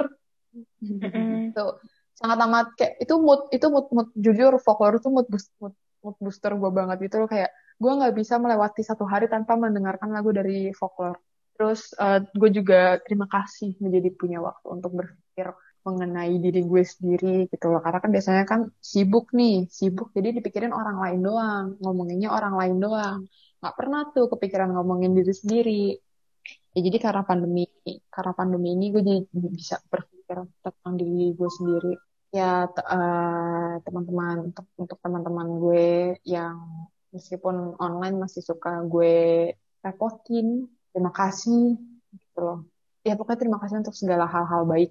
Mm-mm.
Itu sangat amat kayak itu mood itu mood mood jujur folklore itu mood boost, mood, mood booster gue banget gitu loh, kayak gue nggak bisa melewati satu hari tanpa mendengarkan lagu dari folklore. Terus eh, gue juga terima kasih menjadi punya waktu untuk berpikir mengenai diri gue sendiri gitu loh, karena kan biasanya kan sibuk nih sibuk jadi dipikirin orang lain doang, ngomonginnya orang lain doang, nggak pernah tuh kepikiran ngomongin diri sendiri. Ya jadi karena pandemi, karena pandemi ini gue jadi bisa berpikir tentang diri gue sendiri. Ya te- eh, teman-teman untuk untuk teman-teman gue yang meskipun online masih suka gue repotin, terima kasih gitu loh. Ya pokoknya terima kasih untuk segala hal-hal baik.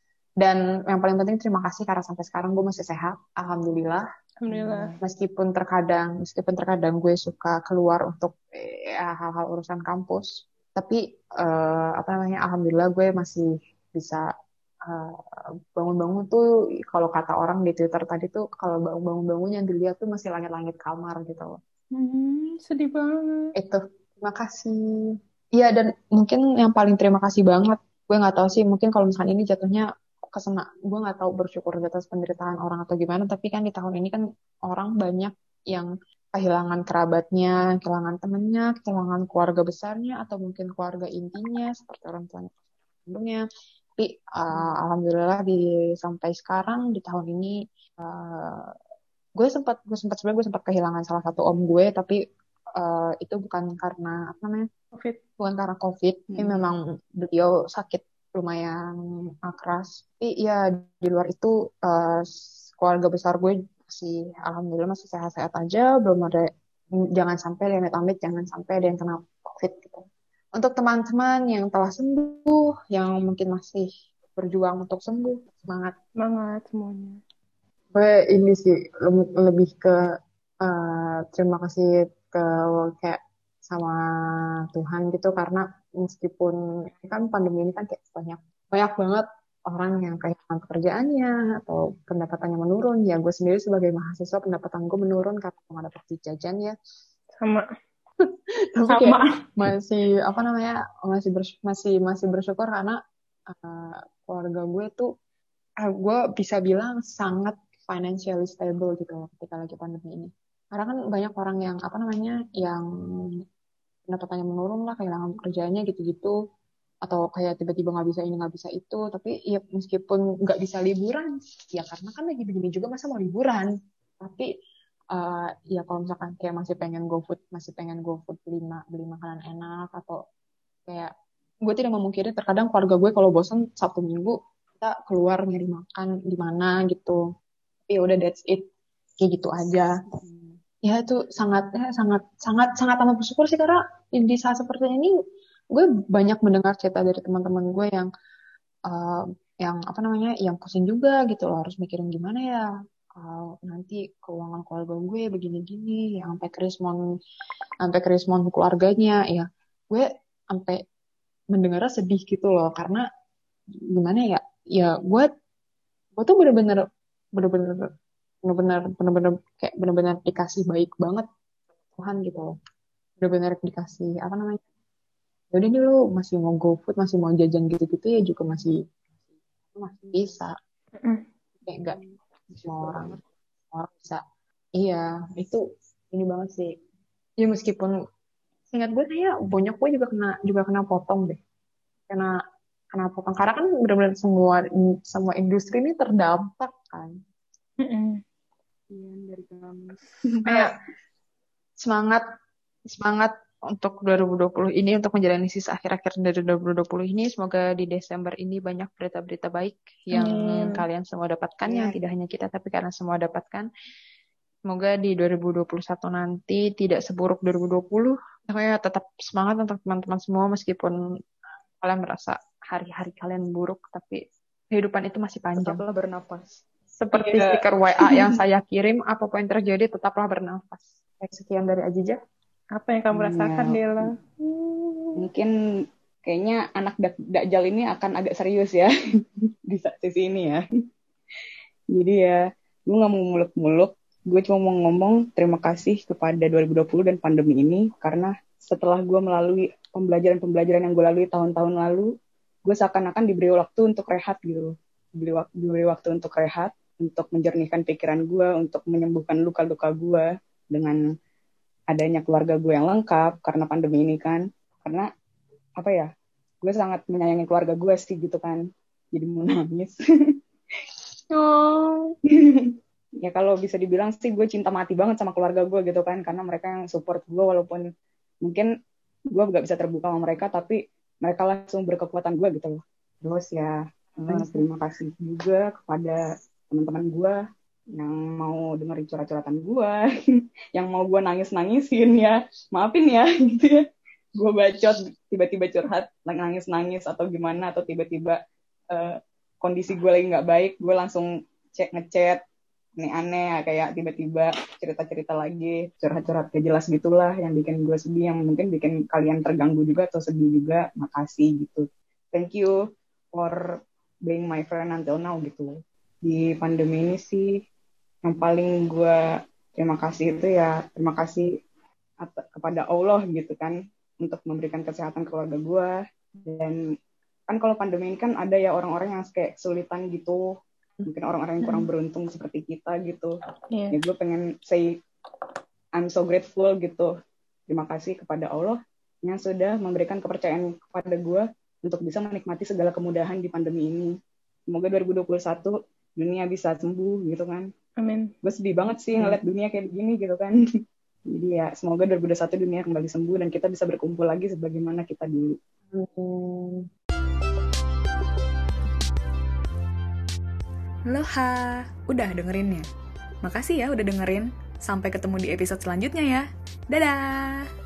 Dan yang paling penting terima kasih karena sampai sekarang gue masih sehat, alhamdulillah.
Alhamdulillah.
Meskipun terkadang meskipun terkadang gue suka keluar untuk eh, ya, hal-hal urusan kampus, tapi eh, apa namanya, alhamdulillah gue masih bisa eh, bangun-bangun tuh, kalau kata orang di Twitter tadi tuh, kalau bangun-bangun yang dilihat tuh masih langit-langit kamar gitu loh.
Hmm, sedih banget.
Itu terima kasih. Iya, dan mungkin yang paling terima kasih banget, gue nggak tahu sih, mungkin kalau misalnya ini jatuhnya kesena, gue nggak tahu bersyukur di atas penderitaan orang atau gimana, tapi kan di tahun ini kan orang banyak yang kehilangan kerabatnya, kehilangan temennya, kehilangan keluarga besarnya, atau mungkin keluarga intinya seperti orang tuanya kandungnya. Tapi uh, alhamdulillah di sampai sekarang di tahun ini uh, gue sempat gue sempat sebenarnya gue sempat kehilangan salah satu om gue, tapi uh, itu bukan karena apa namanya,
COVID.
bukan karena COVID, ini
Hmm.
memang beliau sakit lumayan uh, keras. Tapi ya di luar itu uh, keluarga besar gue masih alhamdulillah masih sehat-sehat aja, belum ada, jangan sampai amit-amit jangan sampai ada yang kena COVID gitu. Untuk teman-teman yang telah sembuh, yang mungkin masih berjuang untuk sembuh, semangat.
Semangat semuanya.
Gue ini sih lem- lebih ke eh, terima kasih ke kayak sama Tuhan gitu, karena meskipun ini kan pandemi ini kan kayak banyak banyak banget orang yang kehilangan pekerjaannya atau pendapatannya menurun. Ya gue sendiri sebagai mahasiswa pendapatan gue menurun karena nggak dapat duit jajan ya.
Sama.
Tapi kayak
Sama.
masih apa namanya, masih bers- masih masih bersyukur karena eh, keluarga gue tuh eh, gue bisa bilang sangat financially stable gitu loh ketika lagi pandemi ini. Karena kan banyak orang yang apa namanya, yang pendapatannya menurun lah, kehilangan pekerjaannya gitu-gitu, atau kayak tiba-tiba nggak bisa ini nggak bisa itu. Tapi ya meskipun nggak bisa liburan, ya karena kan lagi begini juga masa mau liburan. Tapi eh, ya kalau misalkan kayak masih pengen GoFood, masih pengen GoFood beli, ma- beli makanan enak, atau kayak gue tidak memungkiri terkadang keluarga gue kalau bosan Sabtu Minggu kita keluar nyari makan di mana gitu. Tapi ya udah that's it, kayak gitu aja. Ya itu sangat ya, sangat sangat sangat amat bersyukur sih, karena di saat seperti ini gue banyak mendengar cerita dari teman-teman gue yang eh, yang apa namanya, yang pusing juga gitu loh, harus mikirin gimana ya eh, nanti keuangan keluarga gue begini-gini, yang sampai krismon sampai krismon keluarganya ya. Gue sampai mendengarnya sedih gitu loh, karena gimana ya, ya gue gue tuh bener-bener bener-bener bener-bener bener-bener kayak bener-bener dikasih baik banget Tuhan gitu loh, bener-bener dikasih apa namanya, ya udah nih lu masih mau GoFood, masih mau jajan gitu-gitu ya juga masih masih bisa,
Mm.
kayak enggak semua orang semua orang bisa. Iya, itu ini banget sih. Ya meskipun ingat gue kayak banyak gue juga kena juga kena potong deh, kena kena potong karena kan benar-benar semua semua industri ini terdampak kan.
Mm-mm.
Dari kami.
Kayak semangat semangat untuk dua ribu dua puluh ini, untuk menjalani sisa akhir-akhir dari dua ribu dua puluh ini. Semoga di Desember ini banyak berita-berita baik yang
Amin.
kalian semua dapatkan,
Amin.
yang tidak hanya kita tapi karena semua dapatkan. Semoga di dua ribu dua puluh satu nanti tidak seburuk dua ribu dua puluh. Pokoknya tetap semangat untuk teman-teman semua meskipun kalian merasa hari-hari kalian buruk, tapi kehidupan itu masih panjang.
Tetaplah bernapas.
Seperti
Iya.
stiker W A yang saya kirim, apapun yang terjadi tetaplah bernafas. Baik, sekian dari Ajija.
Apa yang kamu rasakan,
Ya,
Dela?
mungkin kayaknya anak dak- Dakjal ini akan agak serius ya di sesi ini ya. Jadi ya, gue nggak mau muluk-muluk. Gue cuma mau ngomong terima kasih kepada dua ribu dua puluh dan pandemi ini, karena setelah gue melalui pembelajaran-pembelajaran yang gue lalui tahun-tahun lalu, gue seakan-akan diberi waktu untuk rehat gitu. Diberi waktu, diberi waktu untuk rehat, untuk menjernihkan pikiran gue, untuk menyembuhkan luka-luka gue dengan adanya keluarga gue yang lengkap karena pandemi ini kan. Karena apa ya, gue sangat menyayangi keluarga gue sih gitu kan. Jadi mau nangis.
Oh.
Ya kalau bisa dibilang sih gue cinta mati banget sama keluarga gue gitu kan, karena mereka yang support gue walaupun mungkin gue gak bisa terbuka sama mereka, tapi mereka langsung berkekuatan gue gitu loh. Terus ya eh, terima kasih juga kepada teman-teman gue yang mau dengerin curhat-curhatan gue, yang mau gue nangis-nangisin ya, maafin ya gitu ya. Gue bacot tiba-tiba curhat nangis-nangis atau gimana, atau tiba-tiba eh, kondisi gue lagi nggak baik, gue langsung cek ngechat aneh-aneh kayak tiba-tiba cerita-cerita lagi, curhat-curhat gak jelas gitulah yang bikin gue sedih, yang mungkin bikin kalian terganggu juga atau sedih juga. Makasih gitu. Thank you for being my friend until now gitu. Di pandemi ini sih yang paling gue terima kasih itu ya terima kasih at- kepada Allah gitu kan, untuk memberikan kesehatan keluarga gue. Dan kan kalau pandemi ini kan ada ya orang-orang yang kayak kesulitan gitu, mungkin orang-orang yang kurang beruntung seperti kita gitu.
Iya.
Ya gue pengen say I'm so grateful gitu. Terima kasih kepada Allah yang sudah memberikan kepercayaan kepada gue untuk bisa menikmati segala kemudahan di pandemi ini. Semoga dua ribu dua puluh satu dunia bisa sembuh gitu kan.
Amin.
Gue sedih banget sih ngeliat dunia kayak begini gitu kan. Jadi ya semoga dua ribu dua puluh satu dunia kembali sembuh dan kita bisa berkumpul lagi sebagaimana kita dulu.
Hmm.
Aloha, udah dengerinnya? Makasih ya udah dengerin. Sampai ketemu di episode selanjutnya ya. Dadah!